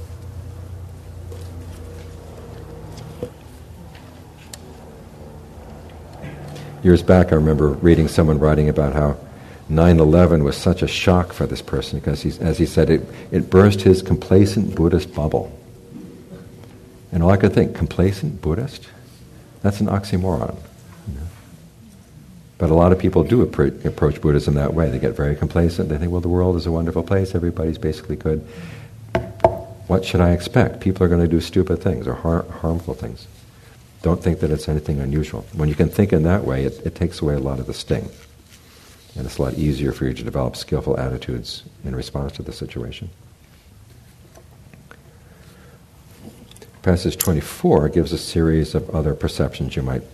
Years back, I remember reading someone writing about how nine eleven was such a shock for this person because, he's, as he said, it, it burst his complacent Buddhist bubble. And all I could think, complacent Buddhist? That's an oxymoron. You know? But a lot of people do appro- approach Buddhism that way. They get very complacent. They think, well, the world is a wonderful place. Everybody's basically good. What should I expect? People are going to do stupid things or har- harmful things. Don't think that it's anything unusual. When you can think in that way, it, it takes away a lot of the sting. And it's a lot easier for you to develop skillful attitudes in response to the situation. Passage twenty-four gives a series of other perceptions you might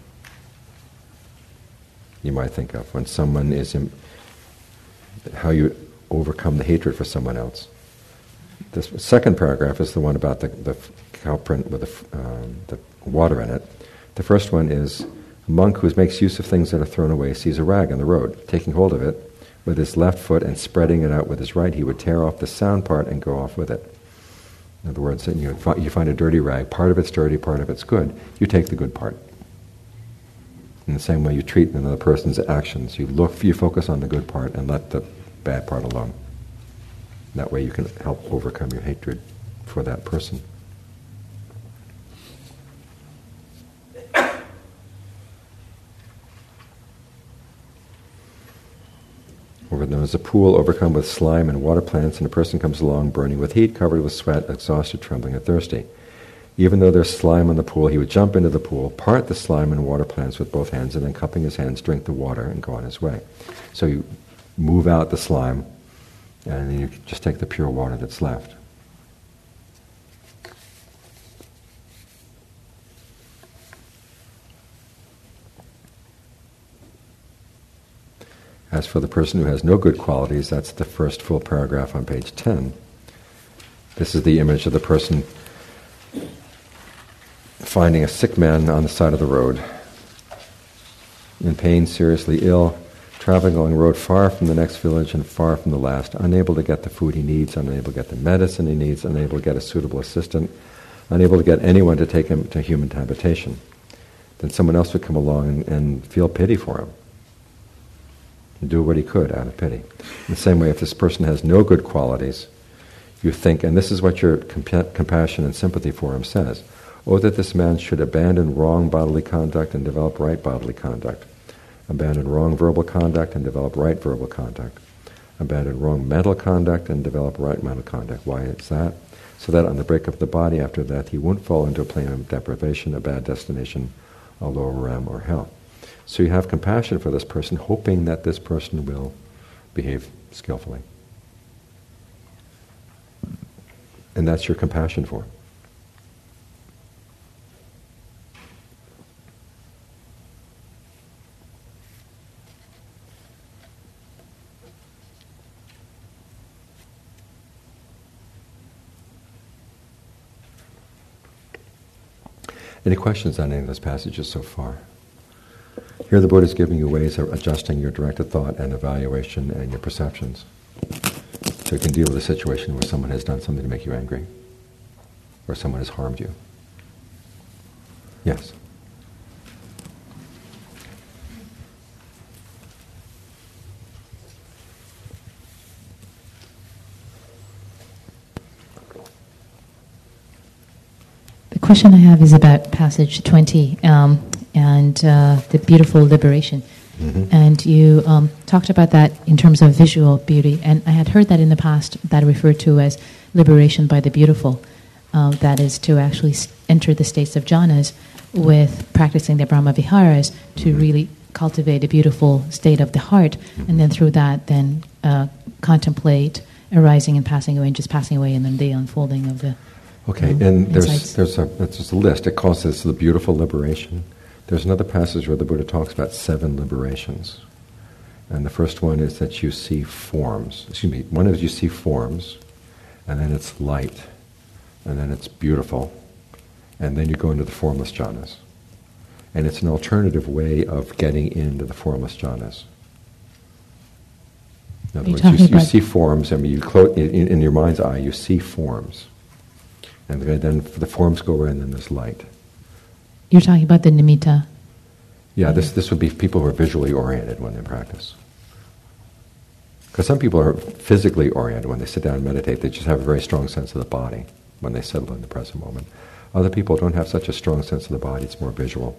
you might think of when someone is in, how you overcome the hatred for someone else. This second paragraph is the one about the, the cow print with the, um, the water in it. The first one is, a monk who makes use of things that are thrown away sees a rag on the road. Taking hold of it with his left foot and spreading it out with his right, he would tear off the sound part and go off with it. In other words, you you find a dirty rag, part of it's dirty, part of it's good. You take the good part. In the same way you treat another person's actions, you look, you focus on the good part and let the bad part alone. That way you can help overcome your hatred for that person. Or there's a pool overcome with slime and water plants, and a person comes along burning with heat, covered with sweat, exhausted, trembling, and thirsty. Even though there's slime on the pool, he would jump into the pool, part the slime and water plants with both hands, and then cupping his hands, drink the water and go on his way. So you move out the slime, and then you just take the pure water that's left. As for the person who has no good qualities, that's the first full paragraph on page ten. This is the image of the person finding a sick man on the side of the road, in pain, seriously ill, traveling along a road far from the next village and far from the last, unable to get the food he needs, unable to get the medicine he needs, unable to get a suitable assistant, unable to get anyone to take him to human habitation. Then someone else would come along and, and feel pity for him. Do what he could out of pity. In the same way, if this person has no good qualities, you think, and this is what your compa- compassion and sympathy for him says, oh, that this man should abandon wrong bodily conduct and develop right bodily conduct. Abandon wrong verbal conduct and develop right verbal conduct. Abandon wrong mental conduct and develop right mental conduct. Why is that? So that on the break of the body after death, he won't fall into a plane of deprivation, a bad destination, a lower realm, or hell. So you have compassion for this person, hoping that this person will behave skillfully. And that's your compassion for. Any questions on any of those passages so far? Here the Buddha is giving you ways of adjusting your directed thought and evaluation and your perceptions. So you can deal with a situation where someone has done something to make you angry, or someone has harmed you. Yes? The question I have is about passage twenty um, and uh, the beautiful liberation. Mm-hmm. And you um, talked about that in terms of visual beauty. And I had heard that in the past that referred to as liberation by the beautiful. Uh, that is to actually enter the states of jhanas with practicing the Brahma Viharas to really cultivate a beautiful state of the heart. Mm-hmm. And then through that, then uh, contemplate arising and passing away and just passing away, and then the unfolding of the Okay, um, and there's insights. there's a, there's a list. It calls this the beautiful liberation. There's another passage where the Buddha talks about seven liberations. And the first one is that you see forms. Excuse me, one is you see forms, and then it's light, and then it's beautiful, and then you go into the formless jhanas. And it's an alternative way of getting into the formless jhanas. In other words, you, you see forms, I mean, you clo- in, in your mind's eye, you see forms. And then the forms go away, and then there's light. You're talking about the nimitta. Yeah, this this would be people who are visually oriented when they practice. Because some people are physically oriented when they sit down and meditate. They just have a very strong sense of the body when they settle in the present moment. Other people don't have such a strong sense of the body. It's more visual.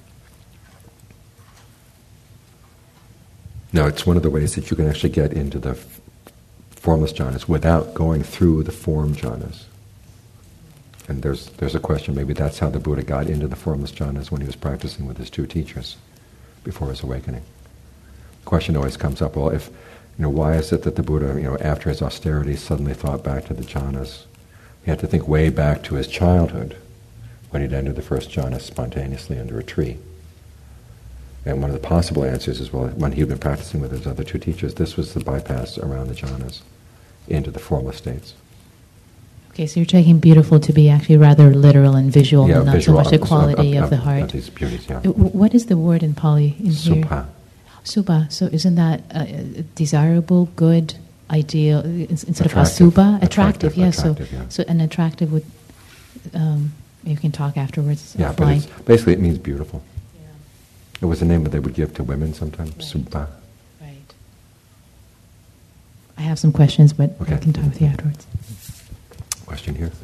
Now, it's one of the ways that you can actually get into the f- formless jhanas without going through the form jhanas. And there's there's a question, maybe that's how the Buddha got into the formless jhanas when he was practicing with his two teachers before his awakening. The question always comes up, well, if, you know, why is it that the Buddha, you know, after his austerity suddenly thought back to the jhanas? He had to think way back to his childhood when he'd entered the first jhana spontaneously under a tree. And one of the possible answers is, well, when he'd been practicing with his other two teachers, this was the bypass around the jhanas into the formless states. Okay, so you're taking beautiful to be actually rather literal and visual, Yeah, and not visual, so much the of- quality of, of, the of, heart. of these beauties, yeah. Uh, w- What is the word in Pali in here? Subha. Subha. So isn't that uh, desirable, good, ideal, uh, instead Attractive. of asubha? Attractive, Attractive, yes. attractive, so, yeah. so an attractive would, um, you can talk afterwards. Yeah, but offline. it's, basically it means beautiful. Yeah. It was a name that they would give to women sometimes, Right. Subha. Right. I have some questions, but Okay. I can talk with you afterwards. Question here.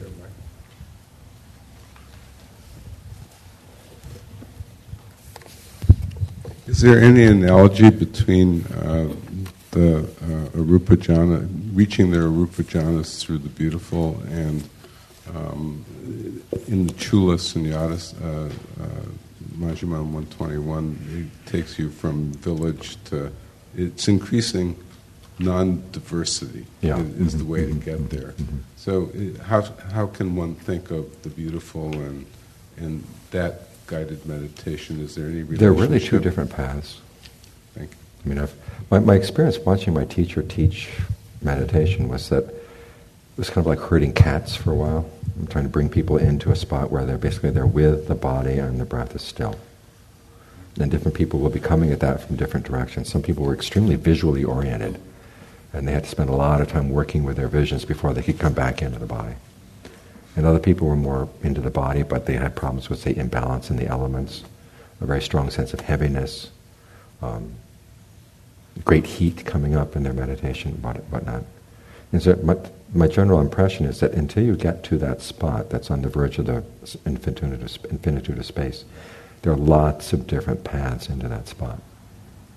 Is there any analogy between uh, the uh, Arupa jhana, reaching the Arupa jhanas through the beautiful, and um, in the Chula Sunyatas, uh, uh, Majjhima one twenty-one, it takes you from village to, it's increasing non-diversity Yeah. is, is the Mm-hmm. way to get there. Mhm. So uh, how how can one think of the beautiful and and that guided meditation? Is there any relationship? They're really two different paths. Thank you. I mean, I've, my, my experience watching my teacher teach meditation was that it was kind of like herding cats for a while. I'm trying to bring people into a spot where they're basically they're with the body and the breath is still. And different people will be coming at that from different directions. Some people were extremely visually oriented, and they had to spend a lot of time working with their visions before they could come back into the body. And other people were more into the body, but they had problems with, say, imbalance in the elements, a very strong sense of heaviness, um, great heat coming up in their meditation, what whatnot. And so my, my general impression is that until you get to that spot that's on the verge of the infinitude of, infinitude of space, there are lots of different paths into that spot.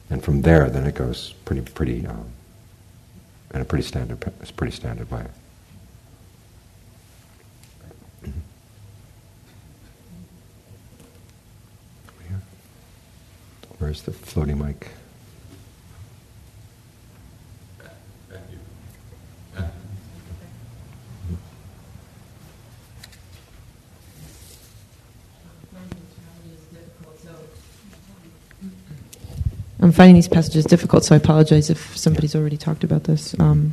And from there, then it goes pretty, pretty, um, in a pretty standard, it's pretty standard way. Where's the floating mic? I'm finding these passages difficult, so I apologize if somebody's already talked about this. Um,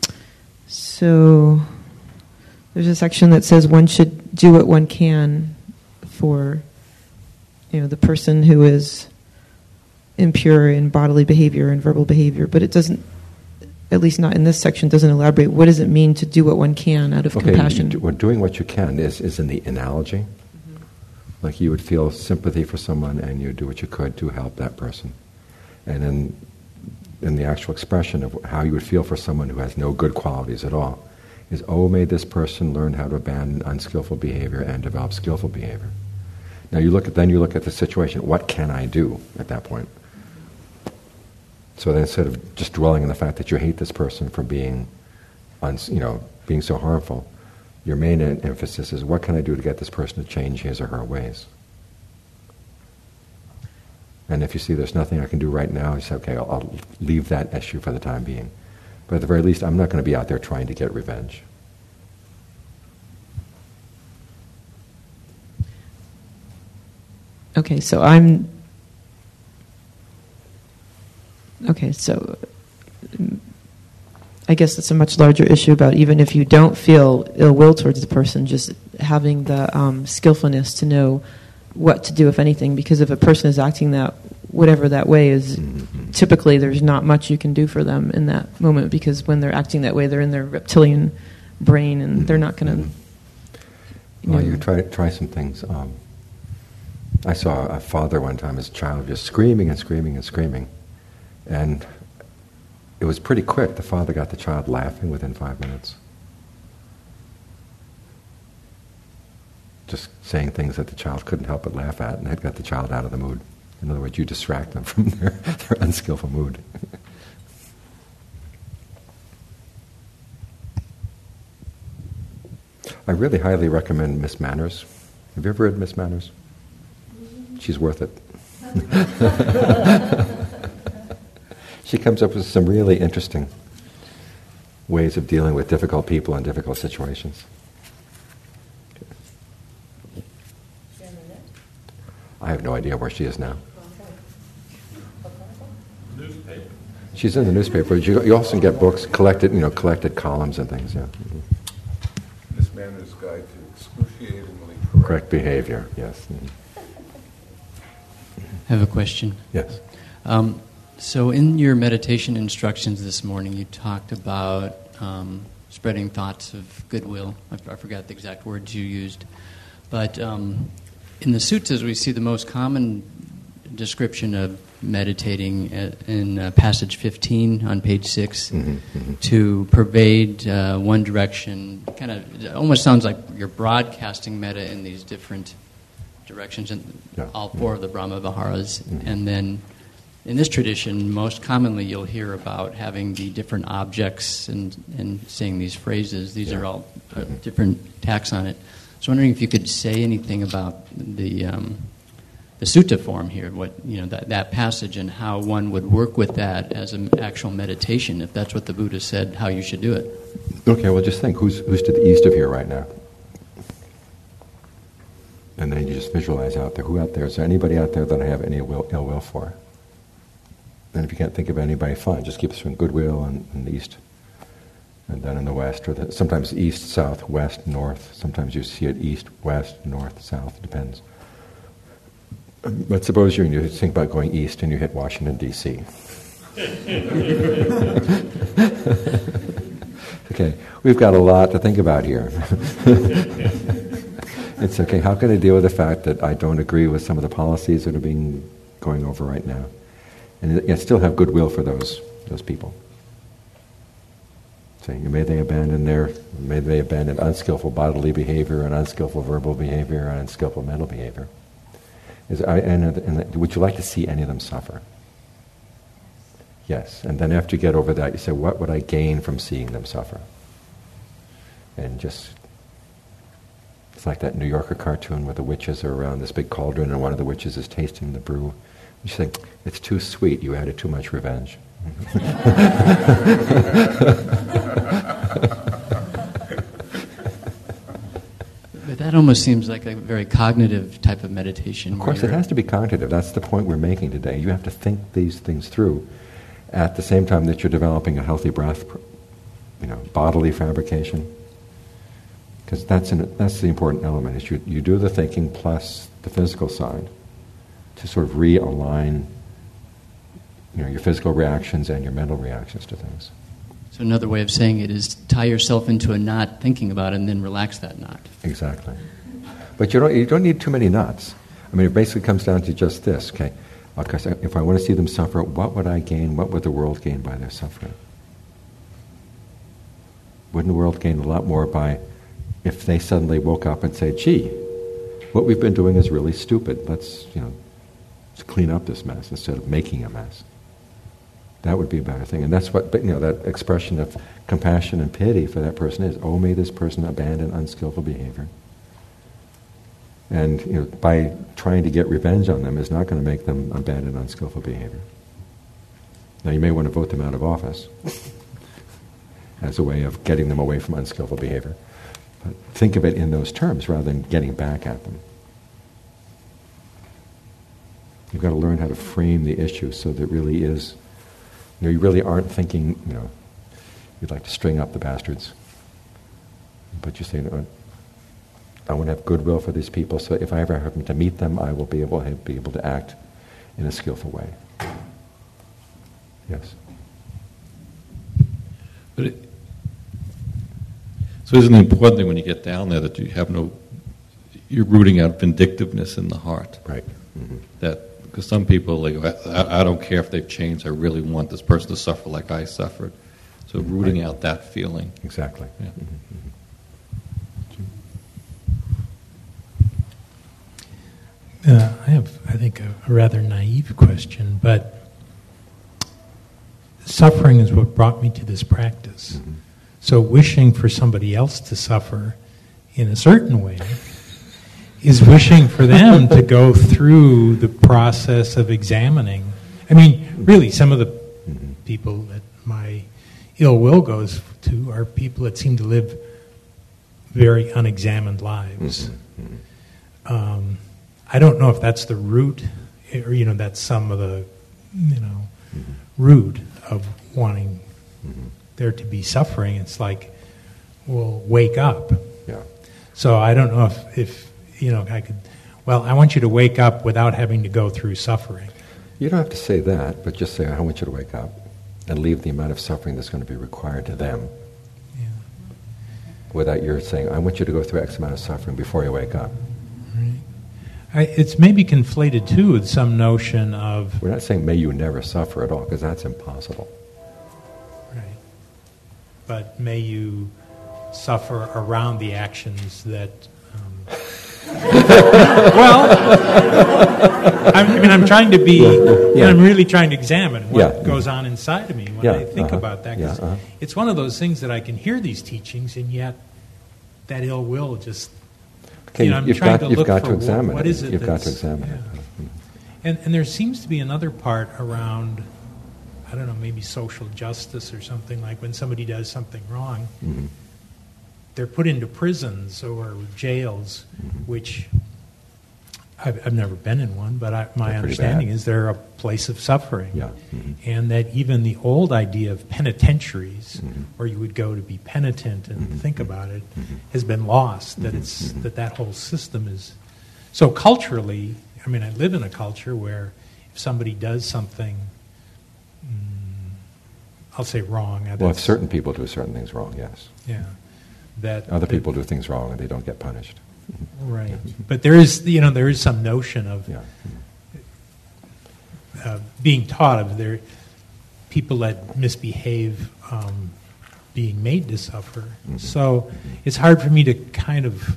so there's a section that says one should do what one can for, you know, the person who is impure in bodily behavior and verbal behavior, but it doesn't, at least not in this section, doesn't elaborate. What does it mean to do what one can out of okay, compassion? Do, well, doing what you can is, is in the analogy. Mm-hmm. Like you would feel sympathy for someone and you do what you could to help that person. And in, in the actual expression of how you would feel for someone who has no good qualities at all is, oh, may this person learn how to abandon unskillful behavior and develop skillful behavior. Now you look at, then you look at the situation, what can I do at that point? So then instead of just dwelling on the fact that you hate this person for being, uns, you know, being so harmful, your main emphasis is, what can I do to get this person to change his or her ways? And if you see there's nothing I can do right now, you say, okay, I'll, I'll leave that issue for the time being. But at the very least, I'm not going to be out there trying to get revenge. Okay, so I'm... Okay, so I guess it's a much larger issue about even if you don't feel ill will towards the person, just having the um, skillfulness to know what to do, if anything, because if a person is acting that, whatever that way is, mm-hmm. typically there's not much you can do for them in that moment, because when they're acting that way, they're in their reptilian brain, and mm-hmm. they're not going to... You well, know, you try, try some things. Um, I saw a father one time as a child just screaming and screaming and screaming, and it was pretty quick. The father got the child laughing within five minutes. Just saying things that the child couldn't help but laugh at, and that got the child out of the mood. In other words, you distract them from their, their unskillful mood. I really highly recommend Miss Manners. Have you ever read Miss Manners? She's worth it. She comes up with some really interesting ways of dealing with difficult people and difficult situations. I have no idea where she is now. Newspaper. She's in the newspaper. You, you also get books, collected, you know, collected columns and things. Yeah. Mm-hmm. Miss Manners' Guide to Excruciatingly Correct, correct Behavior. Yes. Mm-hmm. I have a question. Yes. Um, so in your meditation instructions this morning, you talked about um, spreading thoughts of goodwill. I, I forgot the exact words you used, but. Um, In the suttas, we see the most common description of meditating in uh, passage fifteen on page six, mm-hmm, mm-hmm. to pervade uh, one direction. Kind of, it almost sounds like you're broadcasting metta in these different directions, in yeah. all four mm-hmm. of the Brahma Viharas. Mm-hmm. And then in this tradition, most commonly you'll hear about having the different objects and, and saying these phrases. These yeah. are all uh, mm-hmm. different tacks on it. I was wondering if you could say anything about the um, the sutta form here, what you know that, that passage, and how one would work with that as an actual meditation, if that's what the Buddha said, how you should do it. Okay, well, just think who's who's to the east of here right now, and then you just visualize out there. Who out there? Is there anybody out there that I have any will, ill will for? And if you can't think of anybody, fine. Just keep us from goodwill in, in the east. And then in the west, or the, sometimes east, south, west, north. Sometimes you see it east, west, north, south. It depends. But suppose you, you think about going east and you hit Washington, D C Okay, we've got a lot to think about here. It's okay, how can I deal with the fact that I don't agree with some of the policies that are being going over right now? And yet still have goodwill for those those people. Saying, may they abandon their, may they abandon unskillful bodily behavior and unskillful verbal behavior and unskillful mental behavior. Is, I, and, and would you like to see any of them suffer? Yes, and then after you get over that, you say, what would I gain from seeing them suffer? And just, it's like that New Yorker cartoon where the witches are around this big cauldron and one of the witches is tasting the brew. You say, it's too sweet, you added too much revenge. But that almost seems like a very cognitive type of meditation. Of course, it has to be cognitive. That's the point we're making today. You have to think these things through at the same time that you're developing a healthy breath, you know, bodily fabrication. Because that's an, that's the important element. Is you, you do the thinking plus the physical side to sort of realign, you know, your physical reactions and your mental reactions to things. So another way of saying it is tie yourself into a knot thinking about it and then relax that knot. Exactly. But you don't you don't need too many knots. I mean, it basically comes down to just this, okay? Because if I want to see them suffer, what would I gain? What would the world gain by their suffering? Wouldn't the world gain a lot more by if they suddenly woke up and said, gee, what we've been doing is really stupid. Let's, you know, let's clean up this mess instead of making a mess. That would be a better thing. And that's what, you know, that expression of compassion and pity for that person is. Oh, may this person abandon unskillful behavior. And, you know, by trying to get revenge on them is not going to make them abandon unskillful behavior. Now, you may want to vote them out of office as a way of getting them away from unskillful behavior. But think of it in those terms rather than getting back at them. You've got to learn how to frame the issue so that it really is, you know, you really aren't thinking, you know, you'd like to string up the bastards. But you say, no, I want to have goodwill for these people, so if I ever happen to meet them, I will be able to be able to act in a skillful way. Yes. But it, so isn't it important thing when you get down there that you have no, you're rooting out vindictiveness in the heart. Right. Mm-hmm. That, because some people, like, I, I don't care if they've changed, I really want this person to suffer like I suffered. So mm-hmm. rooting right. out that feeling. Exactly. Yeah. Mm-hmm. Uh, I have, I think, a, a rather naive question, but suffering is what brought me to this practice. Mm-hmm. So wishing for somebody else to suffer in a certain way is wishing for them to go through the process of examining. I mean, really, some of the mm-hmm. people that my ill will goes to are people that seem to live very unexamined lives. Mm-hmm. Um, I don't know if that's the root, or, you know, that's some of the, you know, mm-hmm. root of wanting mm-hmm. there to be suffering. It's like, well, wake up. Yeah. So I don't know if, if, you know, I could, well, I want you to wake up without having to go through suffering. You don't have to say that, but just say, I want you to wake up and leave the amount of suffering that's going to be required to them. Yeah. Without your saying, I want you to go through X amount of suffering before you wake up. I, it's maybe conflated, too, with some notion of... We're not saying may you never suffer at all, because that's impossible. Right. But may you suffer around the actions that... Um, well, I mean, I'm trying to be... Yeah. I'm really trying to examine what yeah. goes on inside of me when yeah. I think uh-huh. about that. Yeah. 'Cause Uh-huh. it's one of those things that I can hear these teachings, and yet that ill will just... Okay, you know, I'm you've trying got, to you've look got for to examine what, what it. is it. You've got to that's- examine yeah. it. And and there seems to be another part around, I don't know, maybe social justice or something, like when somebody does something wrong, Mm-hmm. they're put into prisons or jails, Mm-hmm. which I've, I've never been in one, but I, my They're pretty understanding bad. is they're a place of suffering. Yeah. Mm-hmm. And that even the old idea of penitentiaries, Mm-hmm. where you would go to be penitent and Mm-hmm. think about it, Mm-hmm. has been lost. That Mm-hmm. it's Mm-hmm. that that whole system is so culturally. I mean, I live in a culture where if somebody does something, mm, I'll say wrong. Well, if certain people do certain things wrong, yes. Yeah, that Other that, people do things wrong and they don't get punished. right. But there is, you know, there is some notion of Yeah. uh, being taught of there people that misbehave um, being made to suffer. Mm-hmm. So Mm-hmm. it's hard for me to kind of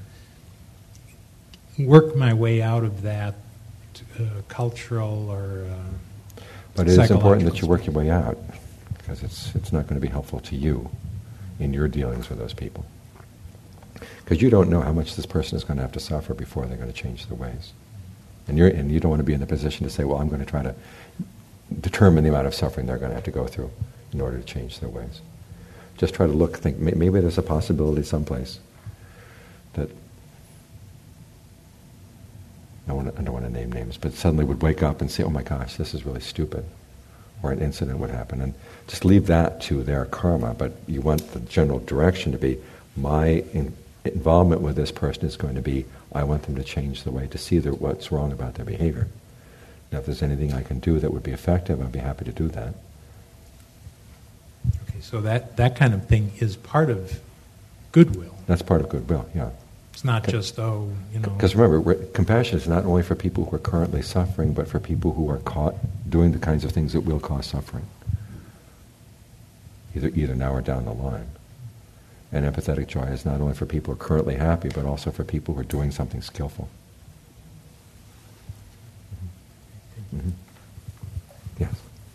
work my way out of that uh, cultural or. Uh, But it is important that you psychological work your way out, because it's, it's not going to be helpful to you in your dealings with those people. Because you don't know how much this person is going to have to suffer before they're going to change their ways. And, you're, and you don't want to be in the position to say, well, I'm going to try to determine the amount of suffering they're going to have to go through in order to change their ways. Just try to look, think, may- maybe there's a possibility someplace that, I, want to, I don't want to name names, but suddenly would wake up and say, oh my gosh, this is really stupid. Or an incident would happen. And just leave that to their karma, but you want the general direction to be, my in, involvement with this person is going to be, I want them to change the way, to see their, what's wrong about their behavior. Now, if there's anything I can do that would be effective, I'd be happy to do that. Okay, so that, that kind of thing is part of goodwill. That's part of goodwill, yeah. It's not just, oh, you know... Because remember, re- compassion is not only for people who are currently suffering, but for people who are caught doing the kinds of things that will cause suffering. Either, either now or down the line. And empathetic joy is not only for people who are currently happy, but also for people who are doing something skillful. Mm-hmm. Yes.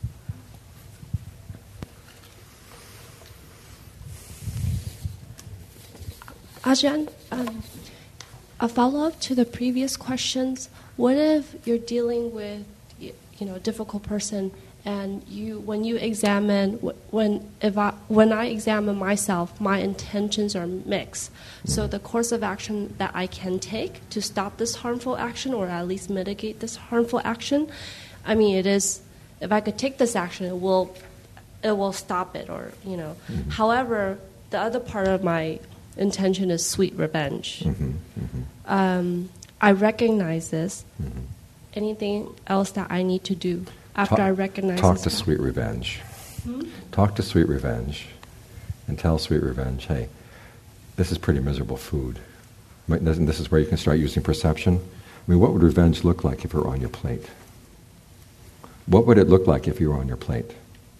Ajahn, um, a follow-up to the previous questions. What if you're dealing with, you know, a difficult person, and you, when you examine, when if I, when I examine myself, my intentions are mixed. So the course of action that I can take to stop this harmful action, or at least mitigate this harmful action, I mean, it is, if I could take this action, it will, it will stop it, or, you know. Mm-hmm. However, the other part of my intention is sweet revenge. Mm-hmm, mm-hmm. Um, I recognize this. Mm-hmm. Anything else that I need to do after talk, I recognize Talk this to one? sweet revenge. Hmm? Talk to sweet revenge and tell sweet revenge, hey, this is pretty miserable food. And this is where you can start using perception. I mean, what would revenge look like if it were on your plate? What would it look like if you were on your plate?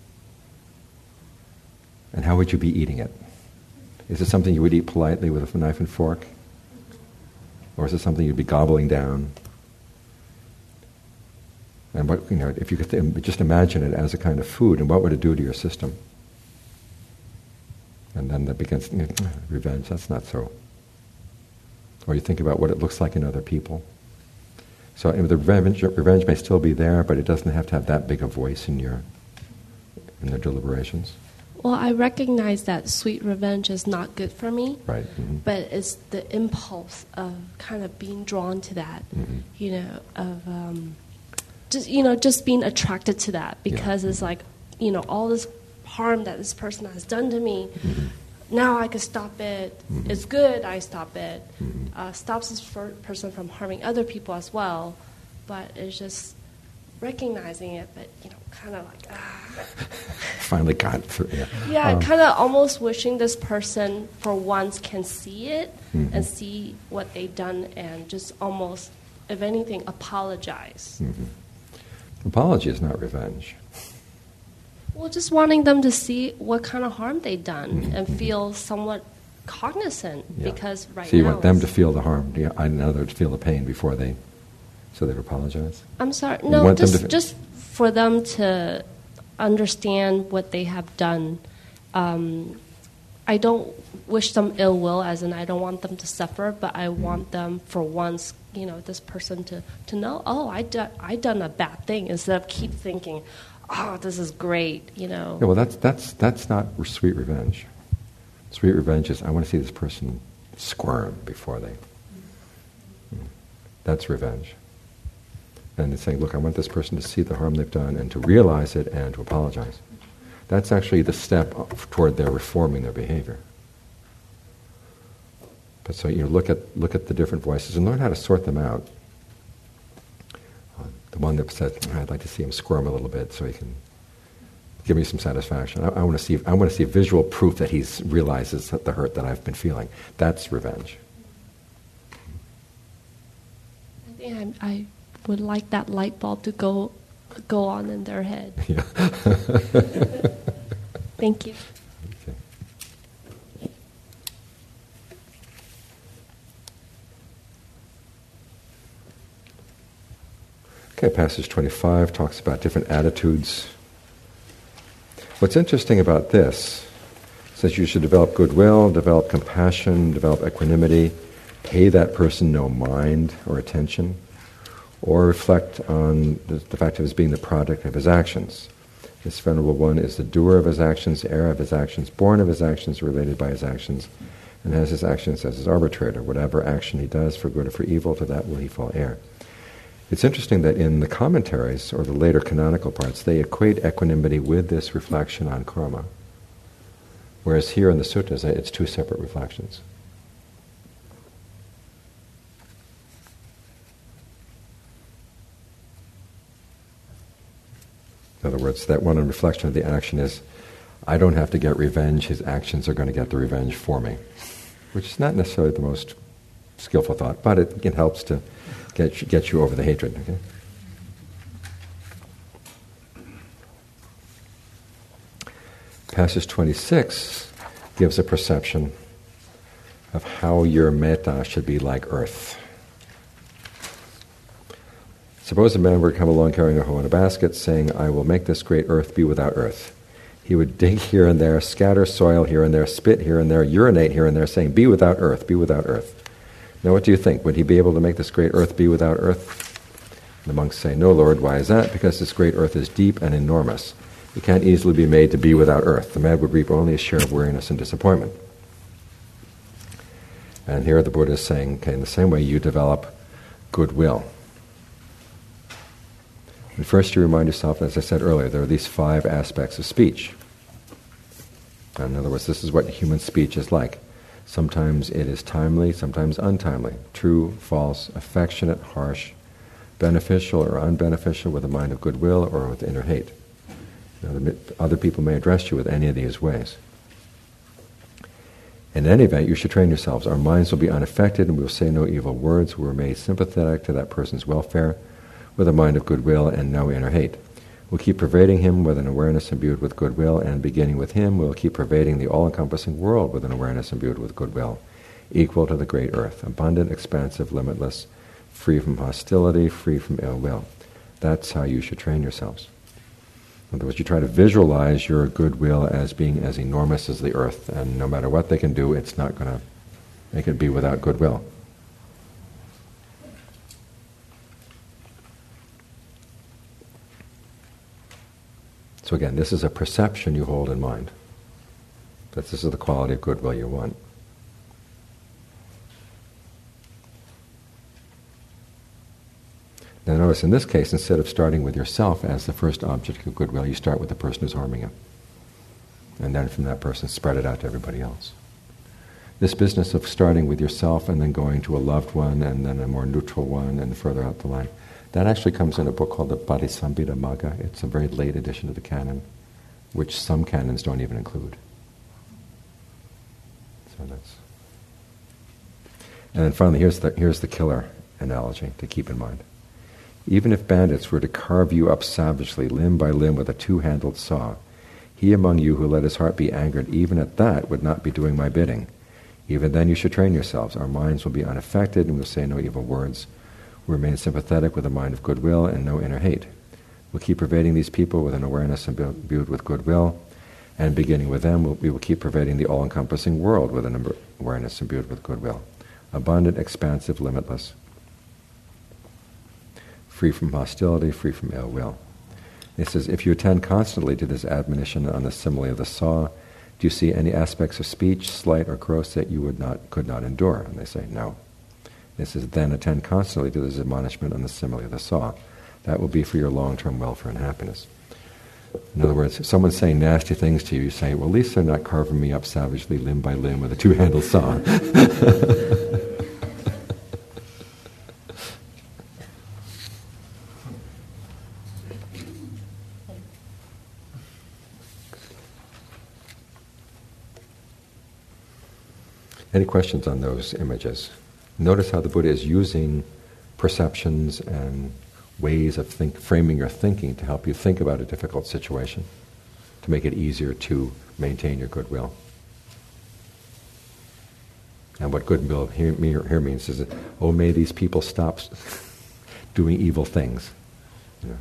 And how would you be eating it? Is it something you would eat politely with a knife and fork? Or is it something you'd be gobbling down? And what, you know, if you could th- just imagine it as a kind of food, and what would it do to your system? And then that begins, you know, revenge, that's not so. Or you think about what it looks like in other people. So you know, the revenge, revenge may still be there, but it doesn't have to have that big a voice in your in their deliberations. Well, I recognize that sweet revenge is not good for me. Right. Mm-hmm. But it's the impulse of kind of being drawn to that, mm-hmm. you know, of um, just you know just being attracted to that, because yeah. it's like, you know, all this harm that this person has done to me. Mm-hmm. Now I can stop it. Mm-hmm. It's good I stop it. Mm-hmm. Uh, stops this person from harming other people as well. But it's just recognizing it, but, you know, kind of like, ah. Finally got through, yeah. Yeah, um, kind of almost wishing this person for once can see it mm-hmm. and see what they've done, and just almost, if anything, apologize. Mm-hmm. Apology is not revenge. Well, just wanting them to see what kind of harm they've done mm-hmm. and feel somewhat cognizant, yeah. because right now... So you want them to feel the harm, yeah, in other words, feel the pain before they... So they'd apologize? I'm sorry. No, just, just for them to understand what they have done. Um, I don't wish them ill will, as in I don't want them to suffer, but I mm. want them for once, you know, this person to, to know, oh, I, do, I done a bad thing, instead of keep thinking, oh, this is great, you know. Yeah, well, that's, that's, that's not sweet revenge. Sweet revenge is, I want to see this person squirm before they... Mm. That's revenge. And it's saying, look, I want this person to see the harm they've done and to realize it and to apologize. That's actually the step toward their reforming their behavior. But so you know, look at look at the different voices and learn how to sort them out. Uh, the one that says, I'd like to see him squirm a little bit so he can give me some satisfaction. I, I want to see I want to see visual proof that he realizes that the hurt that I've been feeling. That's revenge. I think I'm, I. would like that light bulb to go go on in their head. Yeah. Thank you. Okay. Okay, passage twenty-five talks about different attitudes. What's interesting about this says you should develop goodwill, develop compassion, develop equanimity, pay that person no mind or attention, or reflect on the, the fact of his being the product of his actions. This Venerable One is the doer of his actions, heir of his actions, born of his actions, related by his actions, and has his actions as his arbitrator. Whatever action he does, for good or for evil, to that will he fall heir. It's interesting that in the commentaries, or the later canonical parts, they equate equanimity with this reflection on karma. Whereas here in the suttas, it's two separate reflections. In other words, that one reflection of the action is, I don't have to get revenge, his actions are going to get the revenge for me. Which is not necessarily the most skillful thought, but it, it helps to get you, get you over the hatred. Okay? Passage twenty-six gives a perception of how your metta should be like earth. Suppose a man were to come along carrying a hoe in a basket, saying, I will make this great earth be without earth. He would dig here and there, scatter soil here and there, spit here and there, urinate here and there, saying, be without earth, be without earth. Now what do you think? Would he be able to make this great earth be without earth? And the monks say, no, Lord. Why is that? Because this great earth is deep and enormous. It can't easily be made to be without earth. The man would reap only a share of weariness and disappointment. And here the Buddha is saying, okay, in the same way you develop goodwill. And first you remind yourself, as I said earlier, there are these five aspects of speech. In other words, this is what human speech is like. Sometimes it is timely, sometimes untimely. True, false, affectionate, harsh, beneficial or unbeneficial, with a mind of goodwill or with inner hate. Now, other people may address you with any of these ways. In any event, you should train yourselves. Our minds will be unaffected and we will say no evil words. We will remain sympathetic to that person's welfare with a mind of goodwill and no inner hate. We'll keep pervading him with an awareness imbued with goodwill, and beginning with him, we'll keep pervading the all-encompassing world with an awareness imbued with goodwill, equal to the great earth, abundant, expansive, limitless, free from hostility, free from ill will. That's how you should train yourselves. In other words, you try to visualize your goodwill as being as enormous as the earth, and no matter what they can do, it's not going to make it be without goodwill. So again, this is a perception you hold in mind, that this is the quality of goodwill you want. Now notice, in this case, instead of starting with yourself as the first object of goodwill, you start with the person who's harming you. And then from that person, spread it out to everybody else. This business of starting with yourself and then going to a loved one and then a more neutral one and further out the line, that actually comes in a book called the Patisambhida Magga. It's a very late edition of the canon, which some canons don't even include. So that's... And then finally, here's the, here's the killer analogy to keep in mind. Even if bandits were to carve you up savagely, limb by limb, with a two-handled saw, he among you who let his heart be angered even at that would not be doing my bidding. Even then you should train yourselves. Our minds will be unaffected and we'll say no evil words. We remain sympathetic with a mind of goodwill and no inner hate. We'll keep pervading these people with an awareness imbued with goodwill, and beginning with them, we'll, we will keep pervading the all-encompassing world with an awareness imbued with goodwill. Abundant, expansive, limitless. Free from hostility, free from ill will. It says, if you attend constantly to this admonition on the simile of the saw, do you see any aspects of speech, slight or gross, that you would not, could not endure? And they say, no. It says, then attend constantly to this admonishment on the simile of the saw. That will be for your long-term welfare and happiness. In other words, if someone's saying nasty things to you, you say, well, at least they're not carving me up savagely limb by limb with a two-handled saw. Any questions on those images? Notice how the Buddha is using perceptions and ways of think, framing your thinking to help you think about a difficult situation, to make it easier to maintain your goodwill. And what goodwill here, here means is that, oh, may these people stop doing evil things. Yeah.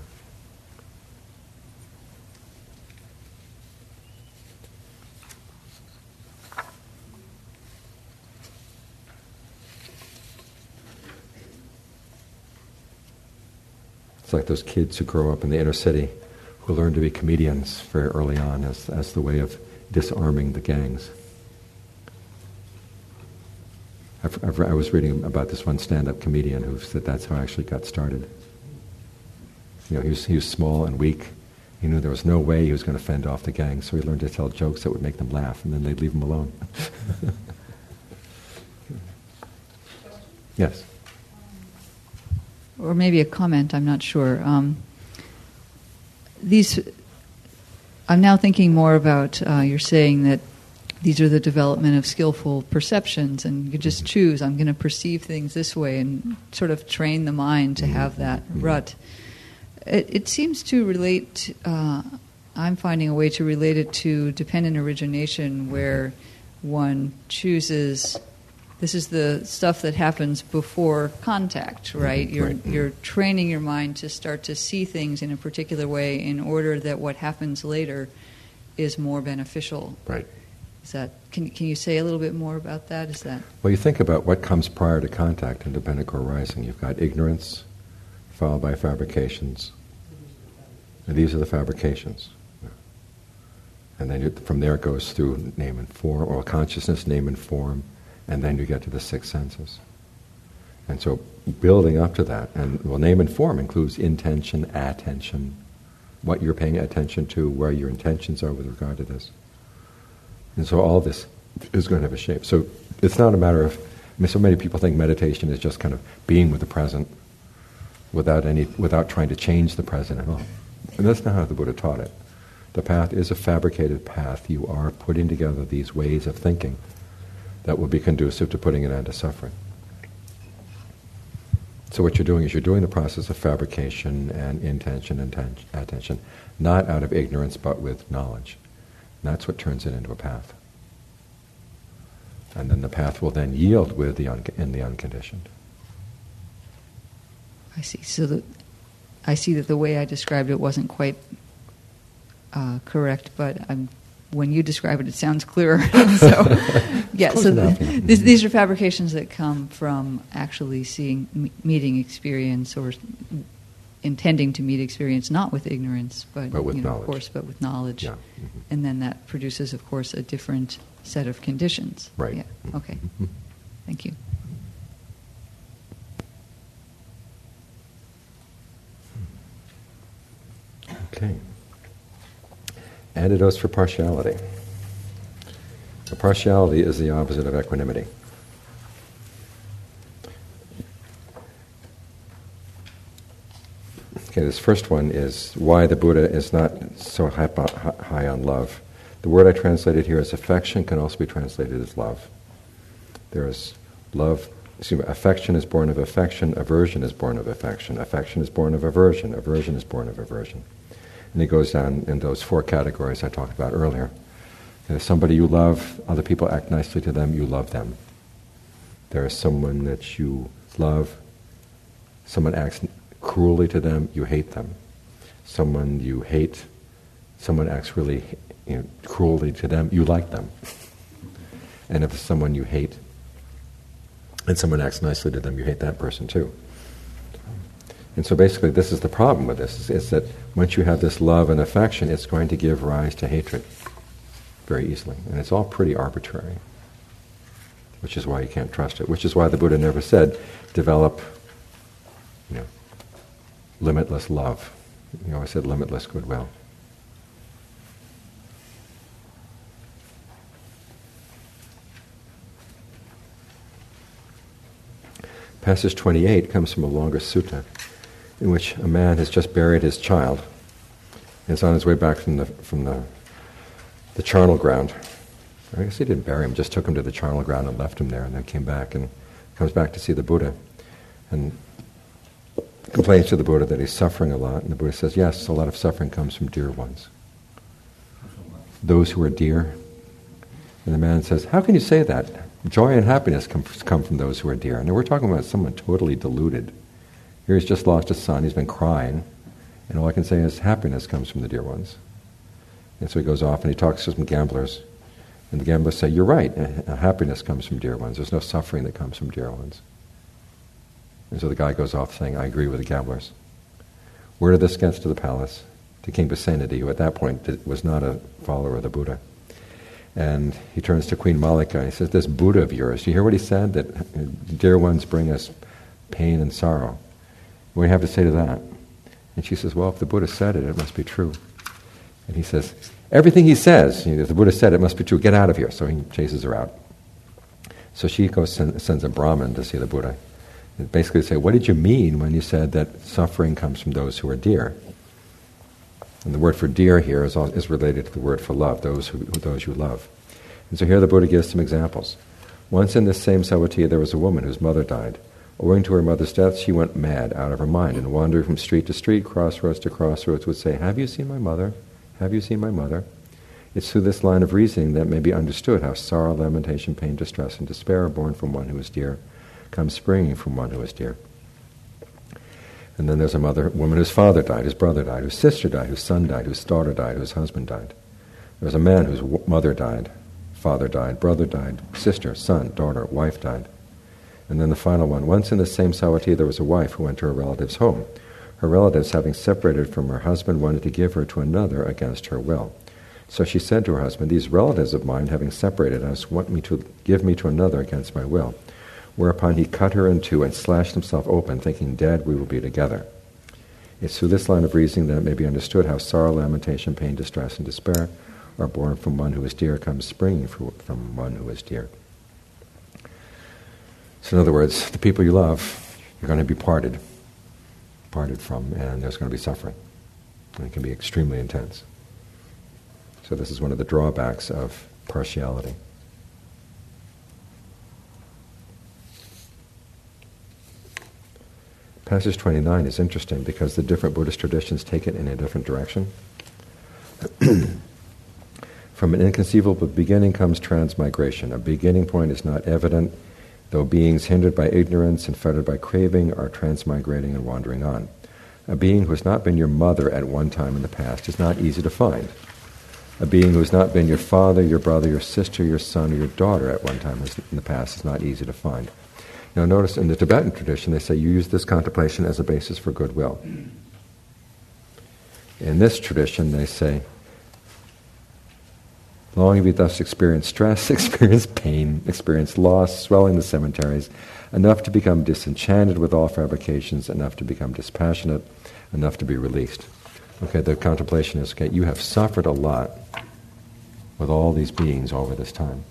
It's like those kids who grow up in the inner city who learn to be comedians very early on as, as the way of disarming the gangs. I've, I've, I was reading about this one stand-up comedian who said that's how I actually got started. You know, he was, he was small and weak. He knew there was no way he was going to fend off the gangs, so he learned to tell jokes that would make them laugh, and then they'd leave him alone. Yes? Or maybe a comment, I'm not sure. Um, these, I'm now thinking more about, uh, you're saying that these are the development of skillful perceptions, and you just choose, I'm going to perceive things this way, and sort of train the mind to have that rut. It, it seems to relate, uh, I'm finding a way to relate it to dependent origination, where one chooses, this is the stuff that happens before contact, right? You're, Right. you're training your mind to start to see things in a particular way in order that what happens later is more beneficial. Right. Is that, can, can you say a little bit more about that? Is that... Well, you think about what comes prior to contact in dependent co-arising. You've got ignorance, followed by fabrications. And these are the fabrications. And then you, from there it goes through name and form, or consciousness, name and form, and then you get to the six senses. And so building up to that, and well, name and form includes intention, attention, what you're paying attention to, where your intentions are with regard to this. And so all this is going to have a shape. So it's not a matter of, I mean, so many people think meditation is just kind of being with the present without any, without trying to change the present at all. And that's not how the Buddha taught it. The path is a fabricated path. You are putting together these ways of thinking that will be conducive to putting an end to suffering. So what you're doing is you're doing the process of fabrication and intention and ten- attention, not out of ignorance but with knowledge. And that's what turns it into a path. And then the path will then yield with the un- in the unconditioned. I see. So the, I see that the way I described it wasn't quite uh, correct, but I'm, when you describe it, it sounds clearer. So, yeah. Close So enough, the, yeah. these, these are fabrications that come from actually seeing, m- meeting experience, or intending to meet experience, not with ignorance, but, But with you know, knowledge. of course, but with knowledge. Yeah. Mm-hmm. And then that produces, of course, a different set of conditions. Right. Yeah. Okay. Mm-hmm. Thank you. Okay. Antidotes for partiality. The partiality is the opposite of equanimity. Okay, this first one is why the Buddha is not so high, high on love. The word I translated here as affection can also be translated as love. There is love, excuse me, affection is born of affection, aversion is born of affection, affection is born of aversion, aversion is born of aversion. And he goes down in those four categories I talked about earlier. There's somebody you love, other people act nicely to them, you love them. There is someone that you love, someone acts cruelly to them, you hate them. Someone you hate, someone acts really you know, cruelly to them, you like them. And if someone you hate, and someone acts nicely to them, you hate that person too. And so basically this is the problem with this, is, is that once you have this love and affection, it's going to give rise to hatred very easily. And it's all pretty arbitrary, which is why you can't trust it, which is why the Buddha never said, develop, you know, limitless love. You know, I said limitless goodwill. Passage twenty-eight comes from a longer sutta in which a man has just buried his child and is on his way back from the from the, the charnel ground. I guess he didn't bury him, just took him to the charnel ground and left him there, and then came back and comes back to see the Buddha and complains to the Buddha that he's suffering a lot. And the Buddha says, yes, a lot of suffering comes from dear ones. Those who are dear. And the man says, how can you say that? Joy and happiness come, come from those who are dear. And we're talking about someone totally deluded. Here he's just lost his son, he's been crying, And all I can say is happiness comes from the dear ones. And so he goes off and he talks to some gamblers. And the gamblers say, you're right, uh, happiness comes from dear ones. There's no suffering that comes from dear ones. And so the guy goes off saying, I agree with the gamblers. Word of this gets to the palace, to King Pasenadi, who at that point was not a follower of the Buddha. And he turns to Queen Malika and he says, this Buddha of yours, do you hear what he said? That dear ones bring us pain and sorrow. What do you have to say to that? And she says, well, if the Buddha said it, it must be true. And he says, everything he says, you know, if the Buddha said it, it must be true. Get out of here. So he chases her out. So she goes send, sends a Brahmin to see the Buddha. And basically say, what did you mean when you said that suffering comes from those who are dear? And the word for dear here is, is related to the word for love, those who those you love. And so here the Buddha gives some examples. Once in this same Savatthi there was a woman whose mother died. Owing to her mother's death, she went mad out of her mind and wandering from street to street, crossroads to crossroads, would say, have you seen my mother? Have you seen my mother? It's through this line of reasoning that may be understood how sorrow, lamentation, pain, distress, and despair are born from one who is dear, come springing from one who is dear. And then there's a mother, woman whose father died, whose brother died, whose sister died, whose son died, whose daughter died, whose husband died. There's a man whose w- mother died, father died, brother died, sister, son, daughter, wife died. And then the final one, once in the same Savatthi there was a wife who went to her relative's home. Her relatives, having separated from her husband, wanted to give her to another against her will. So she said to her husband, these relatives of mine, having separated us, want me to give me to another against my will. Whereupon he cut her in two and slashed himself open, thinking, dead we will be together. It's through this line of reasoning that it may be understood how sorrow, lamentation, pain, distress, and despair are born from one who is dear, comes springing from one who is dear. So in other words, the people you love, you're going to be parted, parted from, and there's going to be suffering. And it can be extremely intense. So this is one of the drawbacks of partiality. Passage twenty-nine is interesting because the different Buddhist traditions take it in a different direction. From an inconceivable beginning comes transmigration. A beginning point is not evident, though beings hindered by ignorance and fettered by craving are transmigrating and wandering on. A being who has not been your mother at one time in the past is not easy to find. A being who has not been your father, your brother, your sister, your son, or your daughter at one time in the past is not easy to find. Now notice in the Tibetan tradition they say you use this contemplation as a basis for goodwill. In this tradition they say, long have you thus experienced stress, experienced pain, experienced loss, swelling the cemeteries, enough to become disenchanted with all fabrications, enough to become dispassionate, enough to be released. Okay, the contemplation is, okay, you have suffered a lot with all these beings over this time.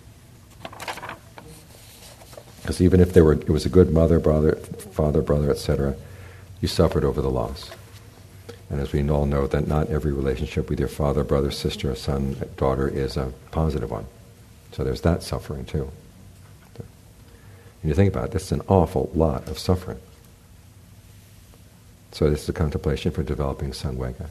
Because even if they were, it was a good mother, brother, father, brother, et cetera, you suffered over the loss. And as we all know, that not every relationship with your father, brother, sister, son, daughter is a positive one. So there's that suffering too. And you think about it, this is an awful lot of suffering. So this is a contemplation for developing Samvega.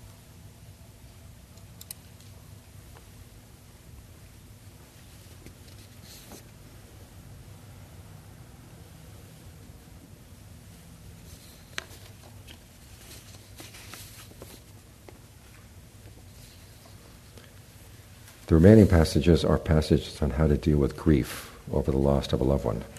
The remaining passages are passages on how to deal with grief over the loss of a loved one.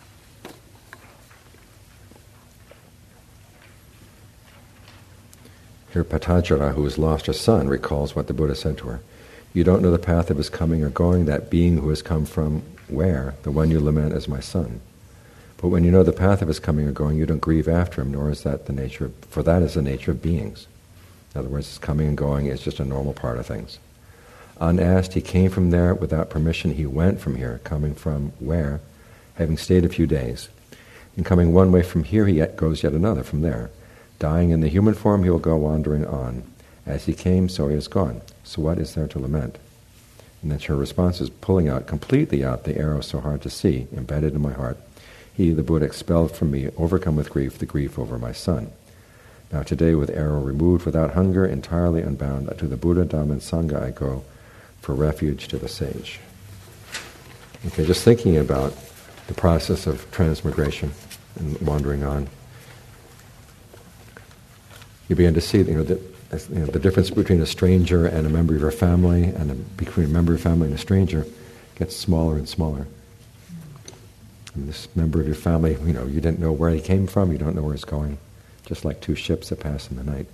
Here Patanjara, who has lost her son, recalls what the Buddha said to her. You don't know the path of his coming or going, that being who has come from where? The one you lament as my son. But when you know the path of his coming or going, you don't grieve after him, nor is that the nature, of, for that is the nature of beings. In other words, his coming and going is just a normal part of things. Unasked, he came from there. Without permission, he went from here. Coming from where? Having stayed a few days. And coming one way from here, he yet goes yet another from there. Dying in the human form, he will go wandering on. As he came, so he is gone. So what is there to lament? And then her response is pulling out, completely out, the arrow so hard to see, embedded in my heart. He, the Buddha, expelled from me, overcome with grief, the grief over my son. Now today, with arrow removed, without hunger, entirely unbound, to the Buddha, Dhamma, and Sangha I go, for refuge to the sage. Okay, just thinking about the process of transmigration and wandering on. you begin to see, you know, the, you know, the difference between a stranger and a member of your family, and a, between a member of your family and a stranger, gets smaller and smaller. And this member of your family, you know, you didn't know where he came from, you don't know where he's going, just like two ships that pass in the night.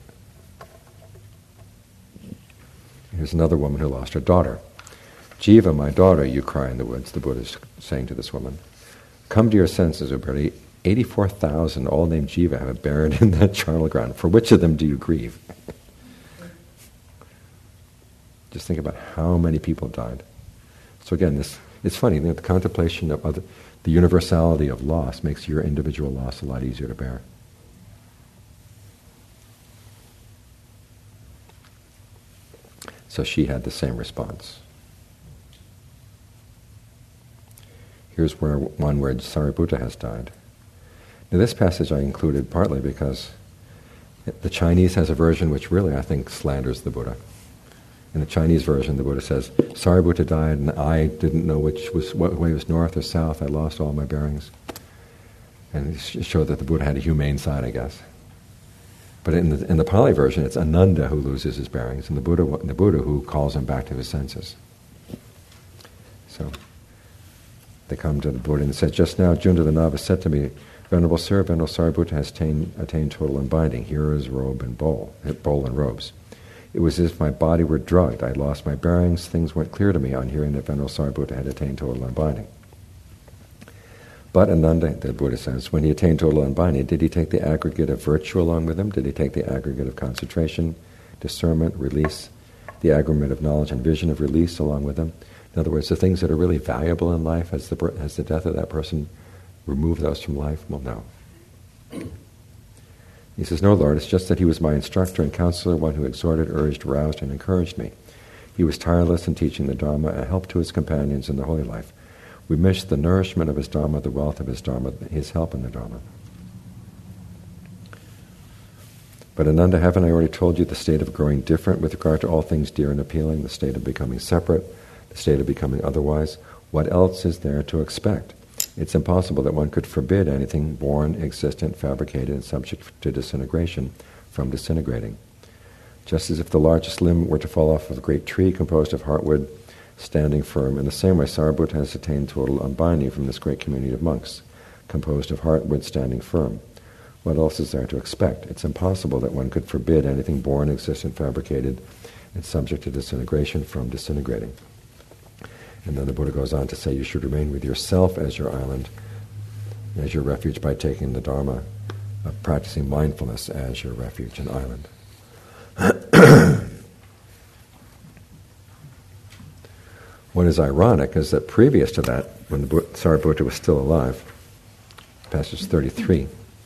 Here's another woman who lost her daughter. Jiva, my daughter, you cry in the woods, the Buddha is saying to this woman. Come to your senses, Uberti. eighty-four thousand, all named Jiva, have it buried in that charnel ground. For which of them do you grieve? Just think about how many people died. So again, this it's funny, you know, the contemplation of other, the universality of loss makes your individual loss a lot easier to bear. So she had the same response. Here's where one where Sariputta has died. Now this passage I included partly because the Chinese has a version which really, I think, slanders the Buddha. In the Chinese version, the Buddha says, Sariputta died and I didn't know which was what way was north or south. I lost all my bearings. And it showed that the Buddha had a humane side, I guess. But in the, in the Pali version, it's Ananda who loses his bearings, and the Buddha, the Buddha who calls him back to his senses. So they come to the Buddha and says, just now Junta the novice said to me, Venerable Sir, Venerable Sariputta has attained, attained total unbinding. Here is robe and bowl, bowl and robes. It was as if my body were drugged. I lost my bearings. Things went clear to me on hearing that Venerable Sariputta had attained total unbinding. But Ananda, the Buddha says, when he attained total unbinding, did he take the aggregate of virtue along with him? Did he take the aggregate of concentration, discernment, release, the aggregate of knowledge and vision of release along with him? In other words, the things that are really valuable in life, has the, has the death of that person removed those from life? Well, no. He says, no, Lord, it's just that he was my instructor and counselor, one who exhorted, urged, aroused, and encouraged me. He was tireless in teaching the Dharma, a help to his companions in the holy life. We miss the nourishment of his Dharma, the wealth of his Dharma, his help in the Dharma. But Ananda, haven't I already told you the state of growing different with regard to all things dear and appealing, the state of becoming separate, the state of becoming otherwise? What else is there to expect? It's impossible that one could forbid anything born, existent, fabricated, and subject to disintegration from disintegrating. Just as if the largest limb were to fall off of a great tree composed of heartwood, standing firm, in the same way Sariputta has attained total unbinding from this great community of monks, composed of heartwood standing firm. What else is there to expect? It's impossible that one could forbid anything born, existent, fabricated, and subject to disintegration from disintegrating. And then the Buddha goes on to say, you should remain with yourself as your island, as your refuge, by taking the Dharma, uh, practicing mindfulness as your refuge and island. What is ironic is that previous to that, when the Buddha, Sariputta was still alive, passage thirty-three,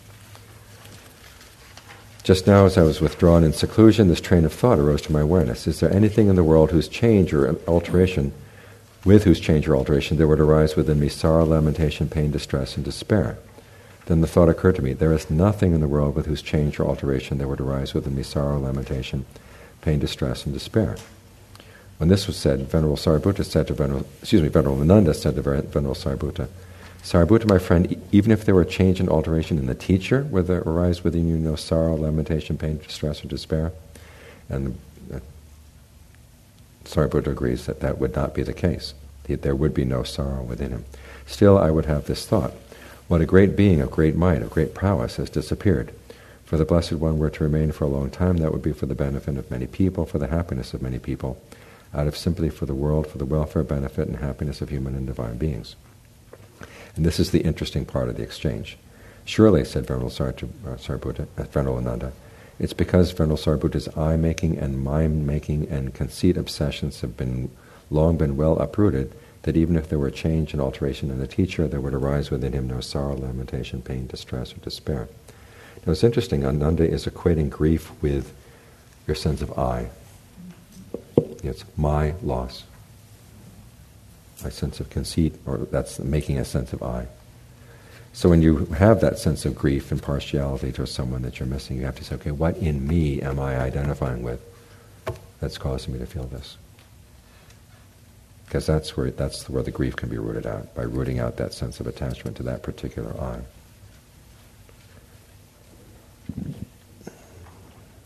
just now as I was withdrawn in seclusion, this train of thought arose to my awareness. Is there anything in the world whose change or alteration with whose change or alteration there would arise within me sorrow, lamentation, pain, distress, and despair? Then the thought occurred to me, there is nothing in the world with whose change or alteration there would arise within me sorrow, lamentation, pain, distress, and despair. When this was said, Venerable Sariputta said to Venerable, excuse me, Venerable Ananda said to Venerable Sariputta, Sariputta, my friend, e- even if there were change and alteration in the teacher, would there arise within you no sorrow, lamentation, pain, distress, or despair? And uh, Sariputta agrees that that would not be the case. There would be no sorrow within him. Still, I would have this thought. What a great being of great might, of great prowess has disappeared. For the Blessed One were to remain for a long time, that would be for the benefit of many people, for the happiness of many people, out of sympathy for the world, for the welfare, benefit, and happiness of human and divine beings. And this is the interesting part of the exchange. Surely, said Venerable Sariputta, uh, Venerable Ananda, it's because Venerable Sariputta's eye-making and mind-making and conceit obsessions have been long been well uprooted, that even if there were change and alteration in the teacher, there would arise within him no sorrow, lamentation, pain, distress, or despair. Now it's interesting, Ananda is equating grief with your sense of I. It's my loss. My sense of conceit, or that's making a sense of I. So when you have that sense of grief and partiality to someone that you're missing, you have to say, okay, what in me am I identifying with that's causing me to feel this? Because that's where that's where the grief can be rooted out, by rooting out that sense of attachment to that particular I.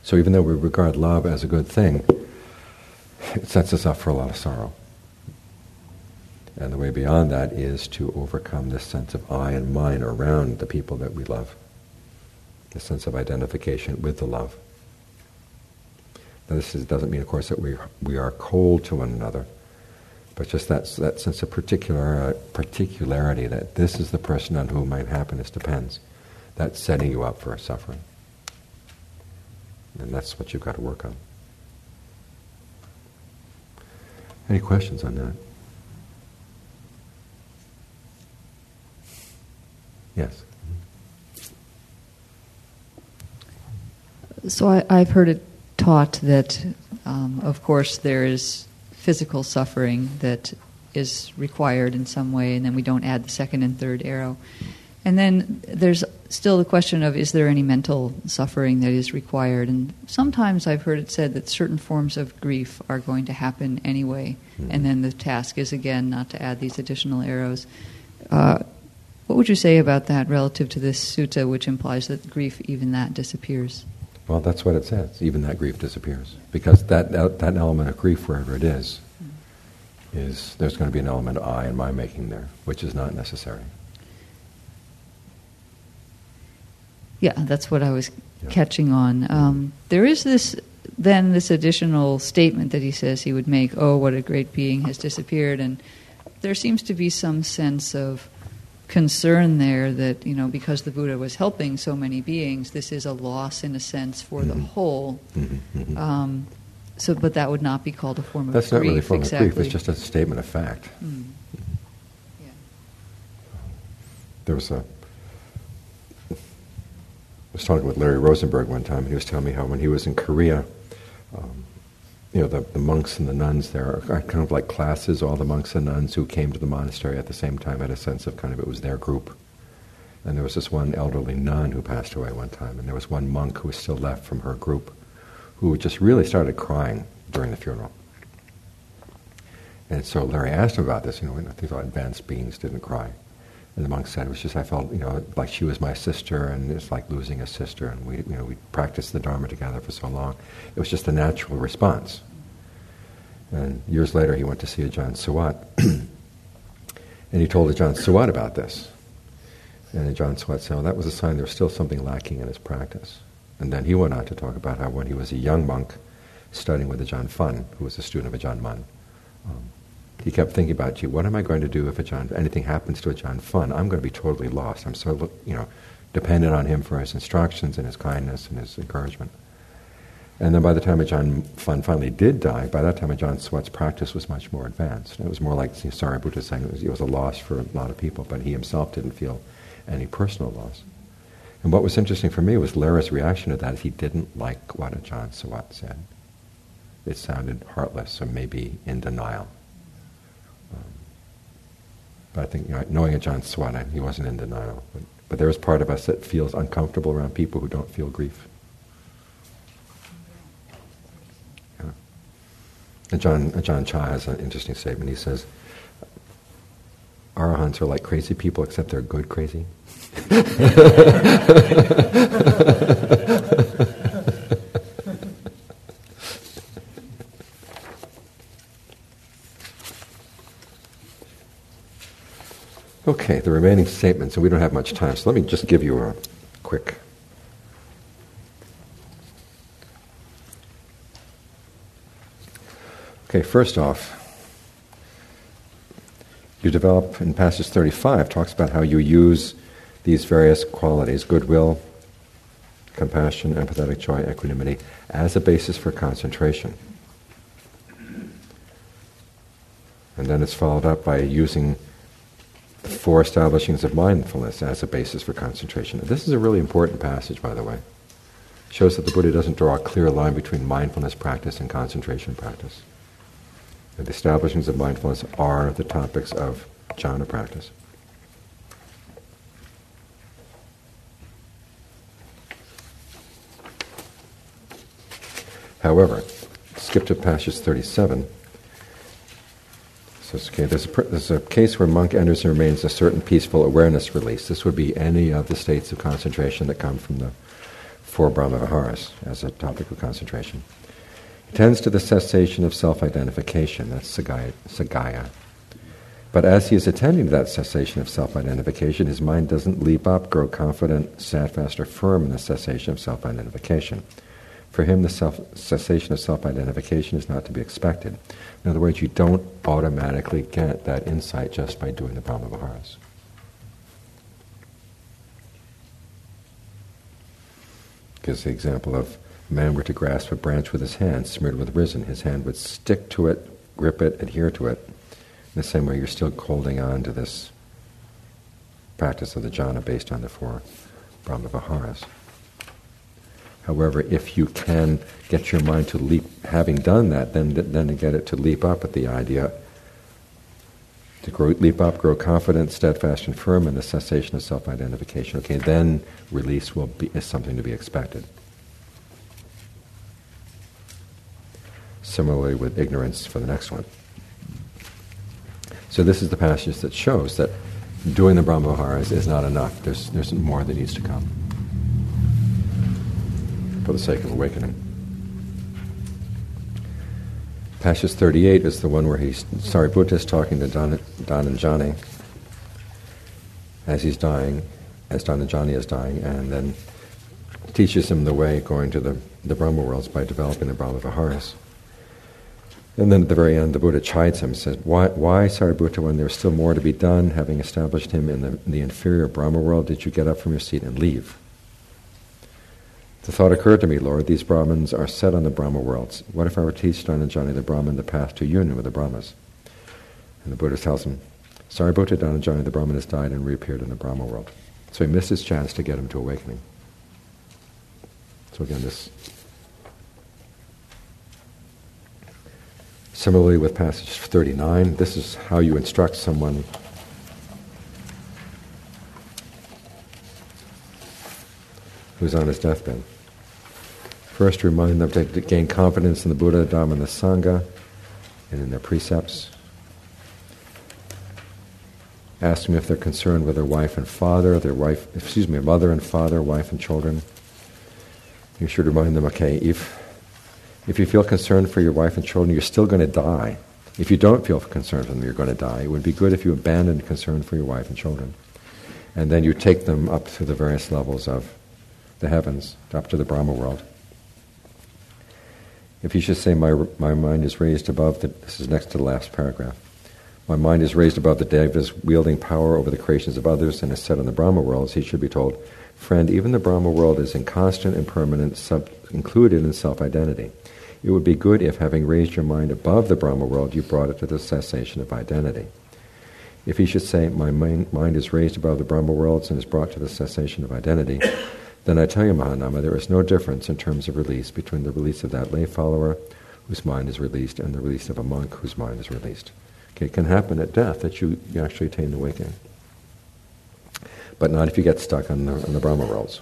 So even though we regard love as a good thing, it sets us up for a lot of sorrow. And the way beyond that is to overcome this sense of I and mine around the people that we love. The sense of identification with the love. Now this is, doesn't mean, of course, that we we are cold to one another, but just that that sense of particular uh, particularity that this is the person on whom my happiness depends. That's setting you up for suffering, and that's what you've got to work on. Any questions on that? Yes. So I, I've heard it taught that, um, of course, there is physical suffering that is required in some way, and then we don't add the second and third arrow. And then there's still the question of, is there any mental suffering that is required? And sometimes I've heard it said that certain forms of grief are going to happen anyway, mm-hmm. and then the task is, again, not to add these additional arrows. Uh, what would you say about that relative to this sutta, which implies that grief, even that, disappears? Well, that's what it says. Even that grief disappears. Because that that element of grief, wherever it is, is there's going to be an element of I and my making there, which is not necessary. Yeah, that's what I was yeah. catching on. Um, there is this, then, this additional statement that he says he would make, oh, what a great being has disappeared, and there seems to be some sense of concern there that, you know, because the Buddha was helping so many beings, this is a loss in a sense for mm-hmm. the whole. Mm-hmm. Mm-hmm. Um, so, but that would not be called a form of That's grief. That's not really a form exactly. of grief. It's just a statement of fact. Mm. Yeah. There was a. I was talking with Larry Rosenberg one time, and he was telling me how when he was in Korea, um, you know, the, the monks and the nuns there are kind of like classes. All the monks and nuns who came to the monastery at the same time had a sense of kind of it was their group. And there was this one elderly nun who passed away one time, and there was one monk who was still left from her group who just really started crying during the funeral. And so Larry asked him about this. You know, I think advanced beings didn't cry. And the monk said, it was just, I felt, you know, like she was my sister, and it's like losing a sister, and we, you know, we practiced the Dharma together for so long. It was just a natural response. And years later, he went to see Ajahn Suwat, and he told Ajahn Suwat about this. And Ajahn Suwat said, well, that was a sign there was still something lacking in his practice. And then he went on to talk about how when he was a young monk, studying with Ajahn Fun, who was a student of Ajahn Mun, um, he kept thinking about, gee, what am I going to do if Ajahn, anything happens to Ajahn Fun? I'm going to be totally lost. I'm so, you know, dependent on him for his instructions and his kindness and his encouragement. And then by the time Ajahn Fun finally did die, by that time Ajahn Suwat's practice was much more advanced. It was more like Sariputta saying it was, it was a loss for a lot of people, but he himself didn't feel any personal loss. And what was interesting for me was Lara's reaction to that is he didn't like what Ajahn Suwat said. It sounded heartless or maybe in denial. Um, but I think, you know, knowing Ajahn Suwat, he wasn't in denial. But, but there is part of us that feels uncomfortable around people who don't feel grief. Yeah. Ajahn, Ajahn Chah has an interesting statement. He says, Arahants are like crazy people, except they're good crazy. Okay, the remaining statements, and we don't have much time, so let me just give you a quick. Okay, first off, you develop, in passage thirty-five, talks about how you use these various qualities, goodwill, compassion, empathetic joy, equanimity, as a basis for concentration. And then it's followed up by using the four establishings of mindfulness as a basis for concentration. And this is a really important passage, by the way. It shows that the Buddha doesn't draw a clear line between mindfulness practice and concentration practice. And the establishings of mindfulness are the topics of jhana practice. However, skip to passage thirty-seven. So, okay, there's a, there's a case where monk enters and remains a certain peaceful awareness release. This would be any of the states of concentration that come from the four Brahma-viharas as a topic of concentration. It tends to the cessation of self-identification, that's Sagaya. Sagaya. But as he is attending to that cessation of self-identification, his mind doesn't leap up, grow confident, steadfast, or firm in the cessation of self-identification. For him, the self, cessation of self-identification is not to be expected. In other words, you don't automatically get that insight just by doing the Brahma-viharas. Gives the example of a man were to grasp a branch with his hand, smeared with resin. His hand would stick to it, grip it, adhere to it. In the same way, you're still holding on to this practice of the jhana based on the four Brahma-viharas. However, if you can get your mind to leap, having done that, then then to get it to leap up at the idea, to grow, leap up, grow confident, steadfast, and firm in the cessation of self-identification. Okay, then release will be is something to be expected. Similarly with ignorance for the next one. So this is the passage that shows that doing the Brahma-viharas is not enough. There's there's more that needs to come for the sake of awakening. Passage thirty-eight is the one where he's, Sariputta is talking to Dan, Dhananjani as he's dying, as Dhananjani is dying, and then teaches him the way going to the, the Brahma worlds by developing the Brahma-viharas. And then at the very end, the Buddha chides him and says, why, why, Sariputta, when there's still more to be done, having established him in the, in the inferior Brahma world, did you get up from your seat and leave? The thought occurred to me, Lord, these Brahmins are set on the Brahma worlds. What if I were to teach Dhananjani the Brahman the path to union with the Brahmas? And the Buddha tells him, Sariputta, Dhananjani the Brahman has died and reappeared in the Brahma world. So he missed his chance to get him to awakening. So again, this... Similarly with passage thirty-nine, this is how you instruct someone who's on his deathbed. First, remind them to gain confidence in the Buddha, Dhamma, and the Sangha, and in their precepts. Ask them if they're concerned with their wife and father, their wife, excuse me, mother and father, wife and children. You should remind them, okay, if if you feel concerned for your wife and children, you're still going to die. If you don't feel concerned for them, you're going to die. It would be good if you abandoned concern for your wife and children. And then you take them up through the various levels of the heavens, up to the Brahma world. If you should say, my my mind is raised above the, this is next to the last paragraph, my mind is raised above the devas, wielding power over the creations of others, and is set on the Brahma worlds, he should be told, friend, even the Brahma world is inconstant and permanent, sub, included in self-identity. It would be good if, having raised your mind above the Brahma world, you brought it to the cessation of identity. If he should say, my mind, mind is raised above the Brahma worlds and is brought to the cessation of identity, then I tell you, Mahanama, there is no difference in terms of release between the release of that lay follower whose mind is released and the release of a monk whose mind is released. Okay, it can happen at death that you, you actually attain the awakening. But not if you get stuck on the, on the Brahma worlds.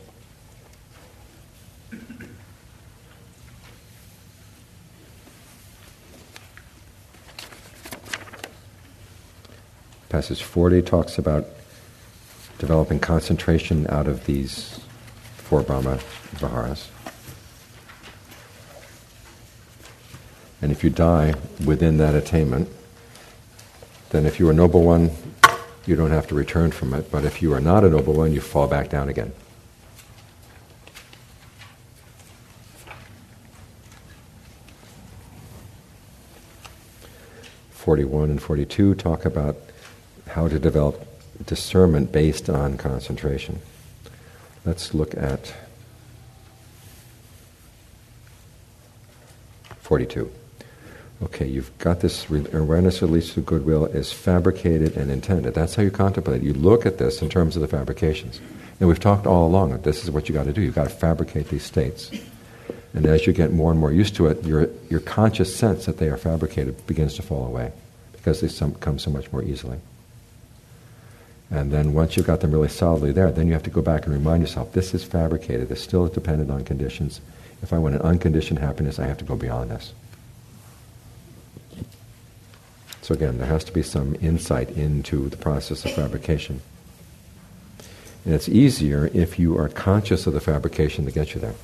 Passage forty talks about developing concentration out of these four Brahma Viharas. And if you die within that attainment, then if you're a noble one, you don't have to return from it. But if you are not a noble one, you fall back down again. forty-one and forty-two talk about how to develop discernment based on concentration. Let's look at forty-two. Okay, you've got this re- awareness released through goodwill is fabricated and intended. That's how you contemplate it. You look at this in terms of the fabrications. And we've talked all along that this is what you've got to do. You've got to fabricate these states. And as you get more and more used to it, your your conscious sense that they are fabricated begins to fall away because they some, come so much more easily. And then once you've got them really solidly there, then you have to go back and remind yourself, this is fabricated. It's still dependent on conditions. If I want an unconditioned happiness, I have to go beyond this. So again, there has to be some insight into the process of fabrication. And it's easier if you are conscious of the fabrication that gets you there.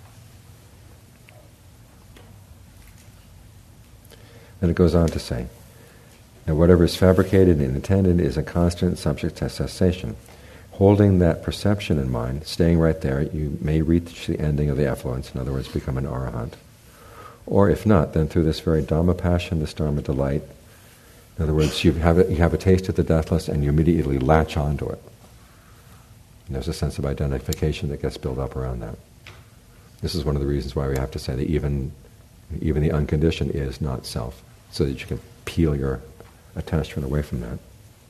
And it goes on to say, and whatever is fabricated and intended is a constant subject to cessation. Holding that perception in mind, staying right there, you may reach the ending of the effluence, in other words, become an arahant. Or if not, then through this very Dhamma passion, this Dharma delight, in other words, you have a, you have a taste of the deathless and you immediately latch onto it. And there's a sense of identification that gets built up around that. This is one of the reasons why we have to say that even, even the unconditioned is not self, so that you can peel your attachment away from that.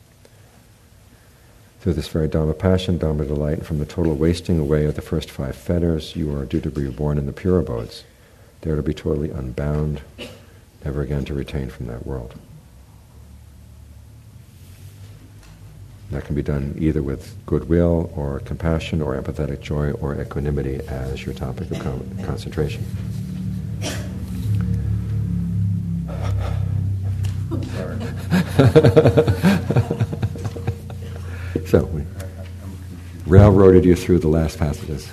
Through this very Dhamma passion, Dhamma delight, and from the total wasting away of the first five fetters, you are due to be reborn in the pure abodes, there to be totally unbound, never again to retain from that world. That can be done either with goodwill, or compassion, or empathetic joy, or equanimity as your topic of con- concentration. So, we railroaded you through the last passages.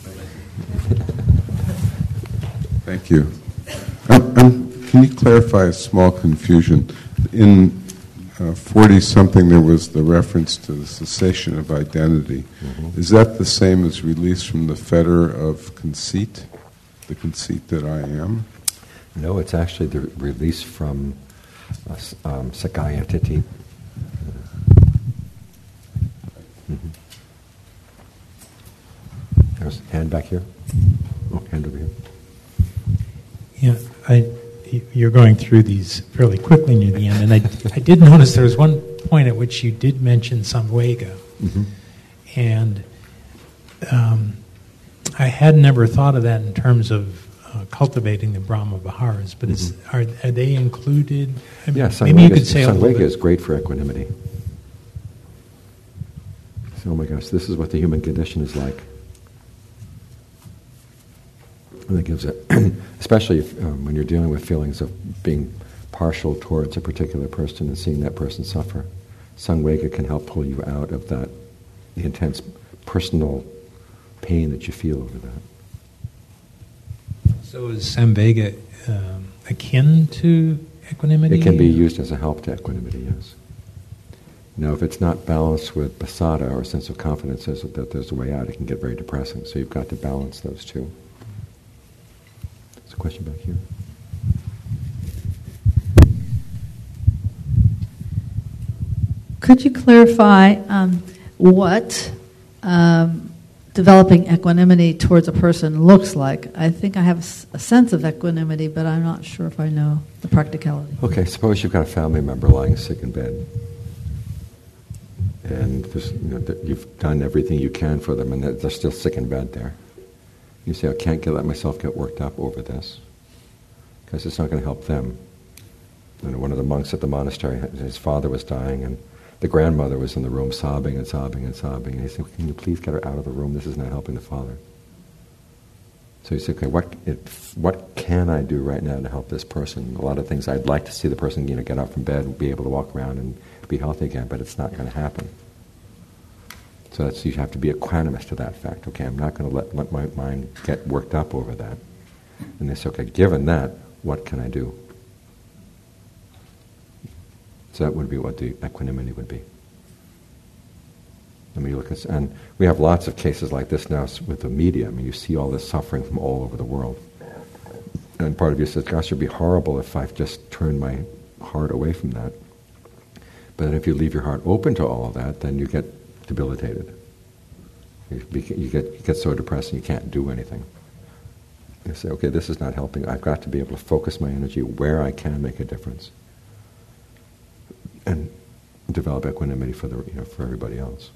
Thank you. Um, um, can you clarify a small confusion? In uh, forty-something, there was the reference to the cessation of identity. Mm-hmm. Is that the same as release from the fetter of conceit, the conceit that I am? No, it's actually the release from uh, um, Sakaya Titi. Mm-hmm. There's a hand back here. Oh, hand over here. Yeah, I, you're going through these fairly quickly near the end, and I, I did notice there was one point at which you did mention Samvega, mm-hmm. and um, I had never thought of that in terms of uh, cultivating the Brahma Viharas, but is, mm-hmm. are, are they included? I mean, yeah, maybe you could say a little Samvega bit. is great for equanimity. So, oh my gosh, this is what the human condition is like. And that gives it, especially if, um, when you're dealing with feelings of being partial towards a particular person and seeing that person suffer. Samvega can help pull you out of that, the intense personal pain that you feel over that. So is Samvega um, akin to equanimity? It can be used as a help to equanimity, yes. Now, if it's not balanced with pasada, or a sense of confidence that there's a way out, it can get very depressing. So you've got to balance those two. There's a question back here. Could you clarify um, what um, developing equanimity towards a person looks like? I think I have a, s- a sense of equanimity, but I'm not sure if I know the practicality. Okay, suppose you've got a family member lying sick in bed, and there's, you know, you've done everything you can for them, and they're still sick in bed there. You say, I can't get, let myself get worked up over this, because it's not going to help them. You know, one of the monks at the monastery, his father was dying, and the grandmother was in the room sobbing and sobbing and sobbing. And he said, can you please get her out of the room? This is not helping the father. So he said, okay, what, it, what can I do right now to help this person? A lot of things, I'd like to see the person, you know, get up from bed and be able to walk around and be healthy again, but it's not going to happen. So that's, you have to be equanimous to that fact. Okay, I'm not going to let, let my mind get worked up over that. And they say, okay, given that, what can I do? So that would be what the equanimity would be. I mean, you look at, and we have lots of cases like this now with the media. I mean, you see all this suffering from all over the world. And part of you says, gosh, it would be horrible if I've just turned my heart away from that. But then if you leave your heart open to all of that, then you get debilitated. You, be, you, get, you get so depressed and you can't do anything. You say, okay, this is not helping. I've got to be able to focus my energy where I can make a difference. And develop equanimity for the you know for everybody else.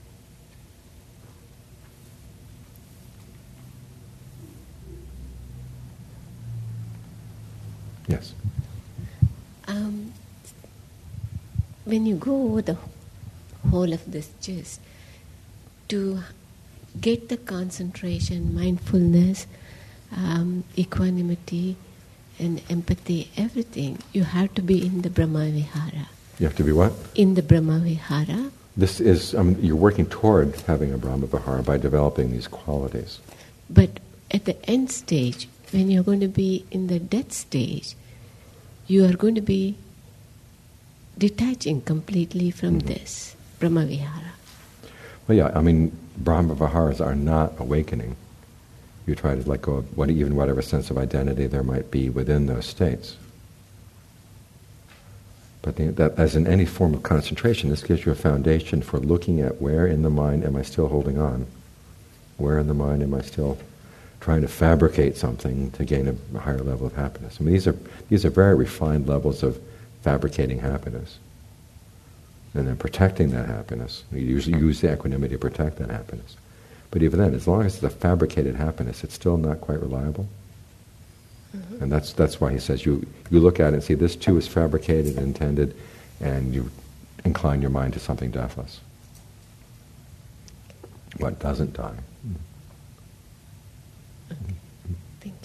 Yes. Um, when you go over the whole of this gist, to get the concentration, mindfulness, um, equanimity, and empathy, everything, you have to be in the Brahma Vihara. You have to be what? In the Brahma Vihara. This is, I mean, you're working toward having a Brahma Vihara by developing these qualities. But at the end stage, when you're going to be in the death stage, you are going to be detaching completely from mm-hmm. this Brahma Vihara. Well, yeah, I mean, Brahma Viharas are not awakening. You try to let go of what, even whatever sense of identity there might be within those states. But the, that, as in any form of concentration, this gives you a foundation for looking at where in the mind am I still holding on? Where in the mind am I still trying to fabricate something to gain a, a higher level of happiness? I mean, these are these are very refined levels of fabricating happiness. And then protecting that happiness. You usually use the equanimity to protect that happiness. But even then, as long as it's a fabricated happiness, it's still not quite reliable. Mm-hmm. And that's that's why he says you, you look at it and see this too is fabricated and intended, and you incline your mind to something deathless. What doesn't die. Okay. Thank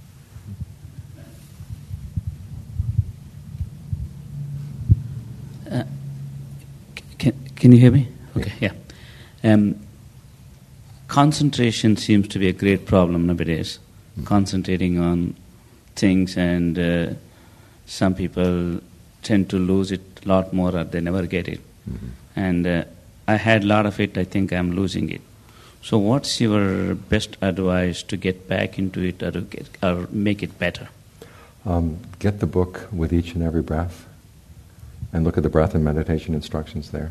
you. Uh, can, can you hear me? Okay, yeah. Um, concentration seems to be a great problem nowadays. Mm-hmm. Concentrating on things, and uh, some people tend to lose it a lot more or they never get it. Mm-hmm. And uh, I had a lot of it, I think I'm losing it. So what's your best advice to get back into it or, to get, or make it better? Um, get the book With Each and Every Breath and look at the breath and meditation instructions there.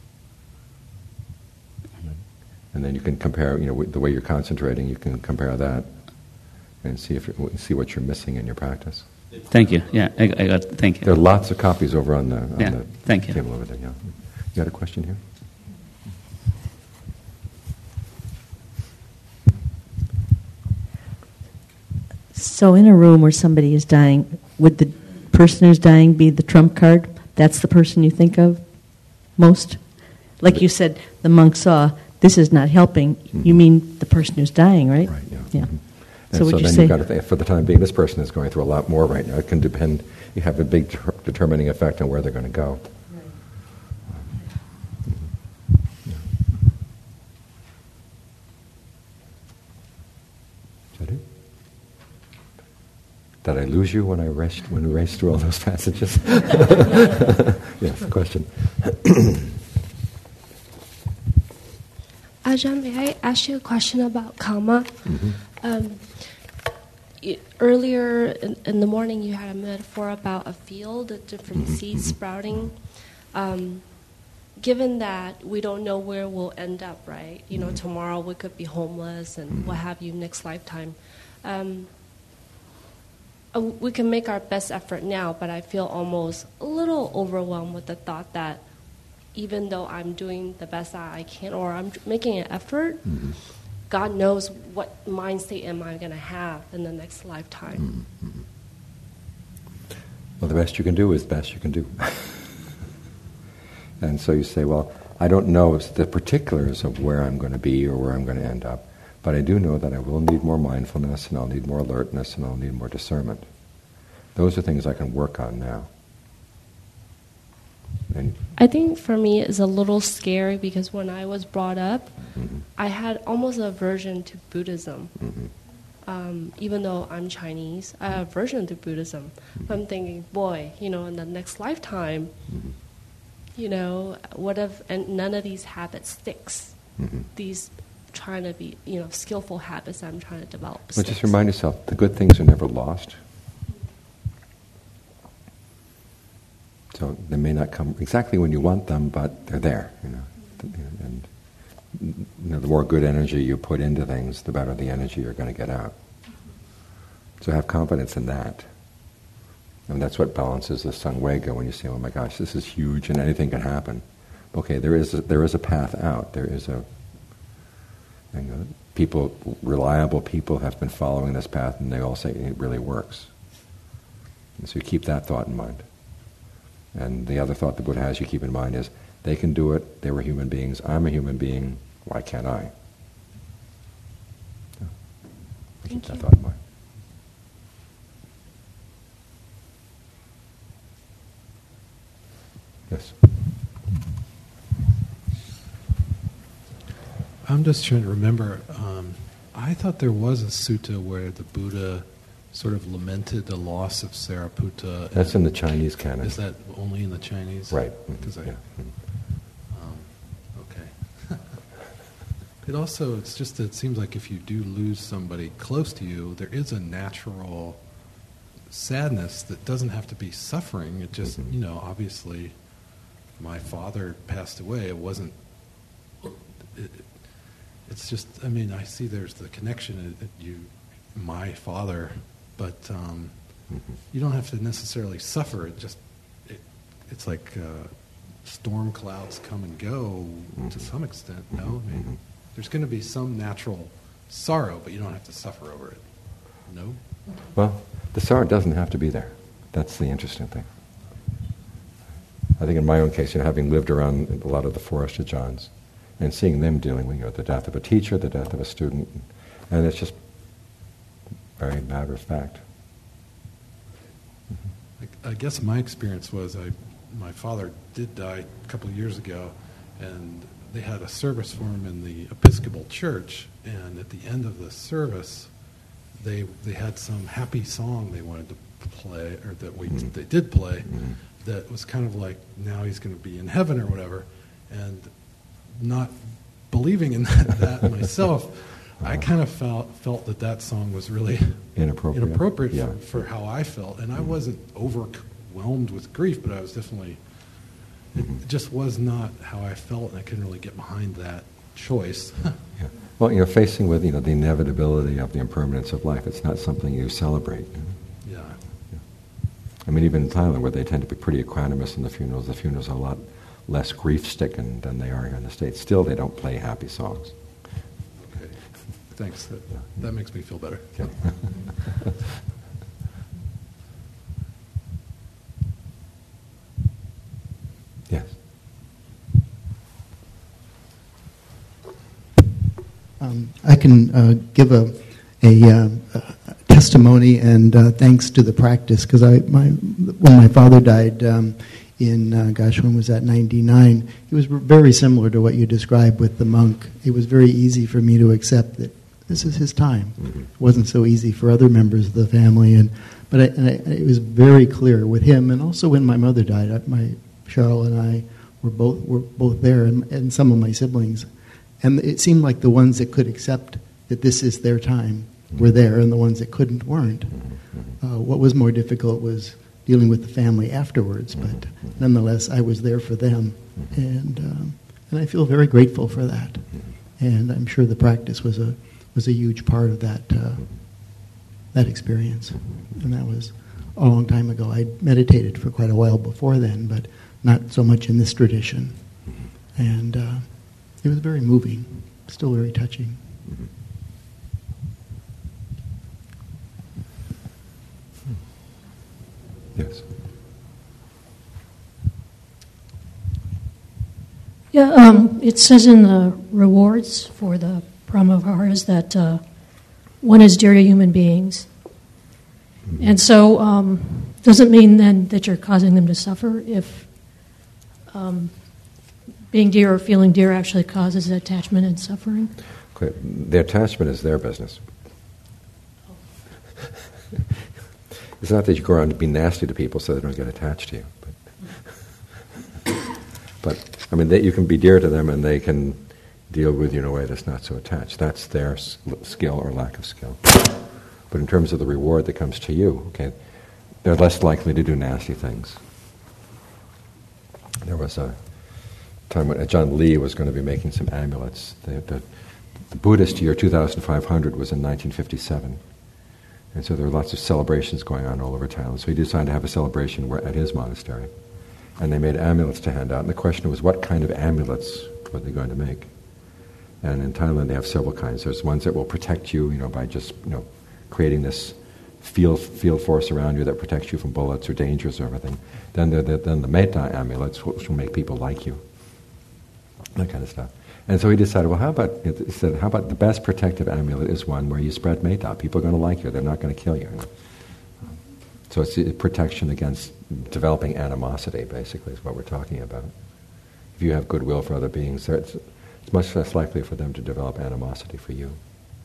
And then you can compare, you know, the way you're concentrating, you can compare that and see if you see what you're missing in your practice. Thank you. Yeah, I, I got. Thank you. There are lots of copies over on the, on yeah, the thank you. table over there. Yeah. You got a question here? So, in a room where somebody is dying, would the person who's dying be the trump card? That's the person you think of most? Like you said, the monk saw, this is not helping. Mm-hmm. You mean the person who's dying, right? Right, yeah. yeah. Mm-hmm. So, and would so you then say, you've got to think, for the time being, this person is going through a lot more right now. It can depend, you have a big ter- determining effect on where they're going to go. Did I lose you when I raced, when we raced through all those passages? Yes, question. Ajahn, may I ask you a question about karma? Mm-hmm. Um, it, earlier in, in the morning, you had a metaphor about a field, the different mm-hmm. seeds sprouting. Um, given that we don't know where we'll end up, right? You know, mm-hmm. tomorrow we could be homeless and mm-hmm. what have you next lifetime. Um, we can make our best effort now, but I feel almost a little overwhelmed with the thought that even though I'm doing the best that I can, or I'm making an effort, mm-hmm. God knows what mind state am I going to have in the next lifetime. Mm-hmm. Well, the best you can do is the best you can do. And so you say, well, I don't know the particulars of where I'm going to be or where I'm going to end up, but I do know that I will need more mindfulness, and I'll need more alertness, and I'll need more discernment. Those are things I can work on now. And I think for me it's a little scary because when I was brought up, mm-hmm. I had almost an aversion to Buddhism. Mm-hmm. Um, even though I'm Chinese, I have aversion to Buddhism. Mm-hmm. I'm thinking, boy, you know, in the next lifetime, mm-hmm. you know, what if and none of these habits sticks? Mm-hmm. These trying to be, you know, skillful habits I'm trying to develop. But just remind yourself, the good things are never lost. So they may not come exactly when you want them, but they're there, you know. And you know, the more good energy you put into things, the better the energy you're going to get out. So have confidence in that. And that's what balances the Sangwega when you say, oh my gosh, this is huge and anything can happen. Okay, there is a, there is a path out. There is a... You know, people, reliable people have been following this path and they all say it really works. And so you keep that thought in mind. And the other thought the Buddha has you keep in mind is, they can do it, they were human beings, I'm a human being, why can't I? Yeah. Keep that thought in mind. Yes? I'm just trying to remember. Um, I thought there was a sutta where the Buddha sort of lamented the loss of Sariputta. That's in the Chinese canon. Is that only in the Chinese? Right. Because I. Yeah. Um, okay. It also, it's just that it seems like if you do lose somebody close to you, there is a natural sadness that doesn't have to be suffering. It just, Mm-hmm. you know, obviously, my father passed away. It wasn't. It, it's just. I mean, I see there's the connection. It, you, my father, but um, Mm-hmm. you don't have to necessarily suffer. It just. It, it's like uh, storm clouds come and go Mm-hmm. to some extent. No, I mean, there's going to be some natural sorrow, but you don't have to suffer over it. No. Well, the sorrow doesn't have to be there. That's the interesting thing. I think in my own case, you know, having lived around a lot of the Forest of Johns and seeing them dealing with, you know, the death of a teacher, the death of a student, and it's just very matter of fact. I, I guess my experience was I, my father did die a couple of years ago, and they had a service for him in the Episcopal Church, and at the end of the service, they they had some happy song they wanted to play, or that we Mm-hmm. they did play, Mm-hmm. that was kind of like, now he's going to be in heaven or whatever, and not believing in that, that myself, I kind of felt felt that that song was really Inappropriate. inappropriate Yeah. for, for how I felt, and I wasn't overwhelmed with grief, but I was definitely, it just was not how I felt, and I couldn't really get behind that choice. Yeah. Well, you know, facing with, you know, the inevitability of the impermanence of life, it's not something you celebrate. You know? Yeah. Yeah. I mean, even in Thailand, where they tend to be pretty equanimous in the funerals, the funerals are a lot less grief-stricken than they are here in the States. Still, they don't play happy songs. Okay, thanks. That, that makes me feel better. Yeah. Yes. Um, I can uh, give a, a, uh, a testimony and uh, thanks to the practice, because I my when my father died um, in uh, gosh when was that ninety-nine, it was very similar to what you described with the monk. It was very easy for me to accept that this is his time. Mm-hmm. It wasn't so easy for other members of the family, and but I, and I, it was very clear with him, and also when my mother died, I, my Cheryl and I were both were both there, and, and some of my siblings. And it seemed like the ones that could accept that this is their time were there, and the ones that couldn't weren't. Uh, what was more difficult was dealing with the family afterwards, but nonetheless, I was there for them, and um, and I feel very grateful for that. And I'm sure the practice was a was a huge part of that uh, that experience, and that was a long time ago. I meditated for quite a while before then, but not so much in this tradition, and. Uh, It was very moving, still very touching. Mm-hmm. Yes. Yeah, um, it says in the rewards for the Brahmaviharas that uh, one is dear to human beings. Mm-hmm. And so um, does it mean then that you're causing them to suffer if um, being dear or feeling dear actually causes attachment and suffering? Okay. The attachment is their business. It's not that you go around to be nasty to people so they don't get attached to you. But, but I mean, they, you can be dear to them and they can deal with you in a way that's not so attached. That's their s- skill or lack of skill. But in terms of the reward that comes to you, okay, they're less likely to do nasty things. There was a time when John Lee was going to be making some amulets. The, the, the Buddhist year two thousand five hundred was in nineteen fifty-seven. And so there were lots of celebrations going on all over Thailand. So he decided to have a celebration where, at his monastery. And they made amulets to hand out. And the question was, what kind of amulets were they going to make? And in Thailand, they have several kinds. There's ones that will protect you, you know, by just, you know, creating this field field force around you that protects you from bullets or dangers or everything. Then the, the, then the metta amulets, which will make people like you. That kind of stuff. And so he decided, well, how about, he said, how about the best protective amulet is one where you spread metta. People are going to like you. They're not going to kill you. So it's a protection against developing animosity, basically, is what we're talking about. If you have goodwill for other beings, it's much less likely for them to develop animosity for you.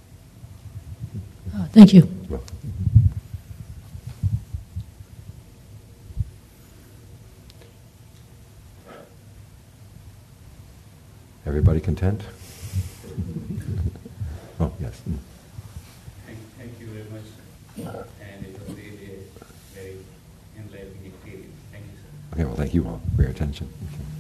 Uh, thank you. Well, everybody content? Oh, yes. Thank, thank you very much. And it was really a very enlightening experience. Thank you, sir. Okay, well, thank you all for your attention. Okay.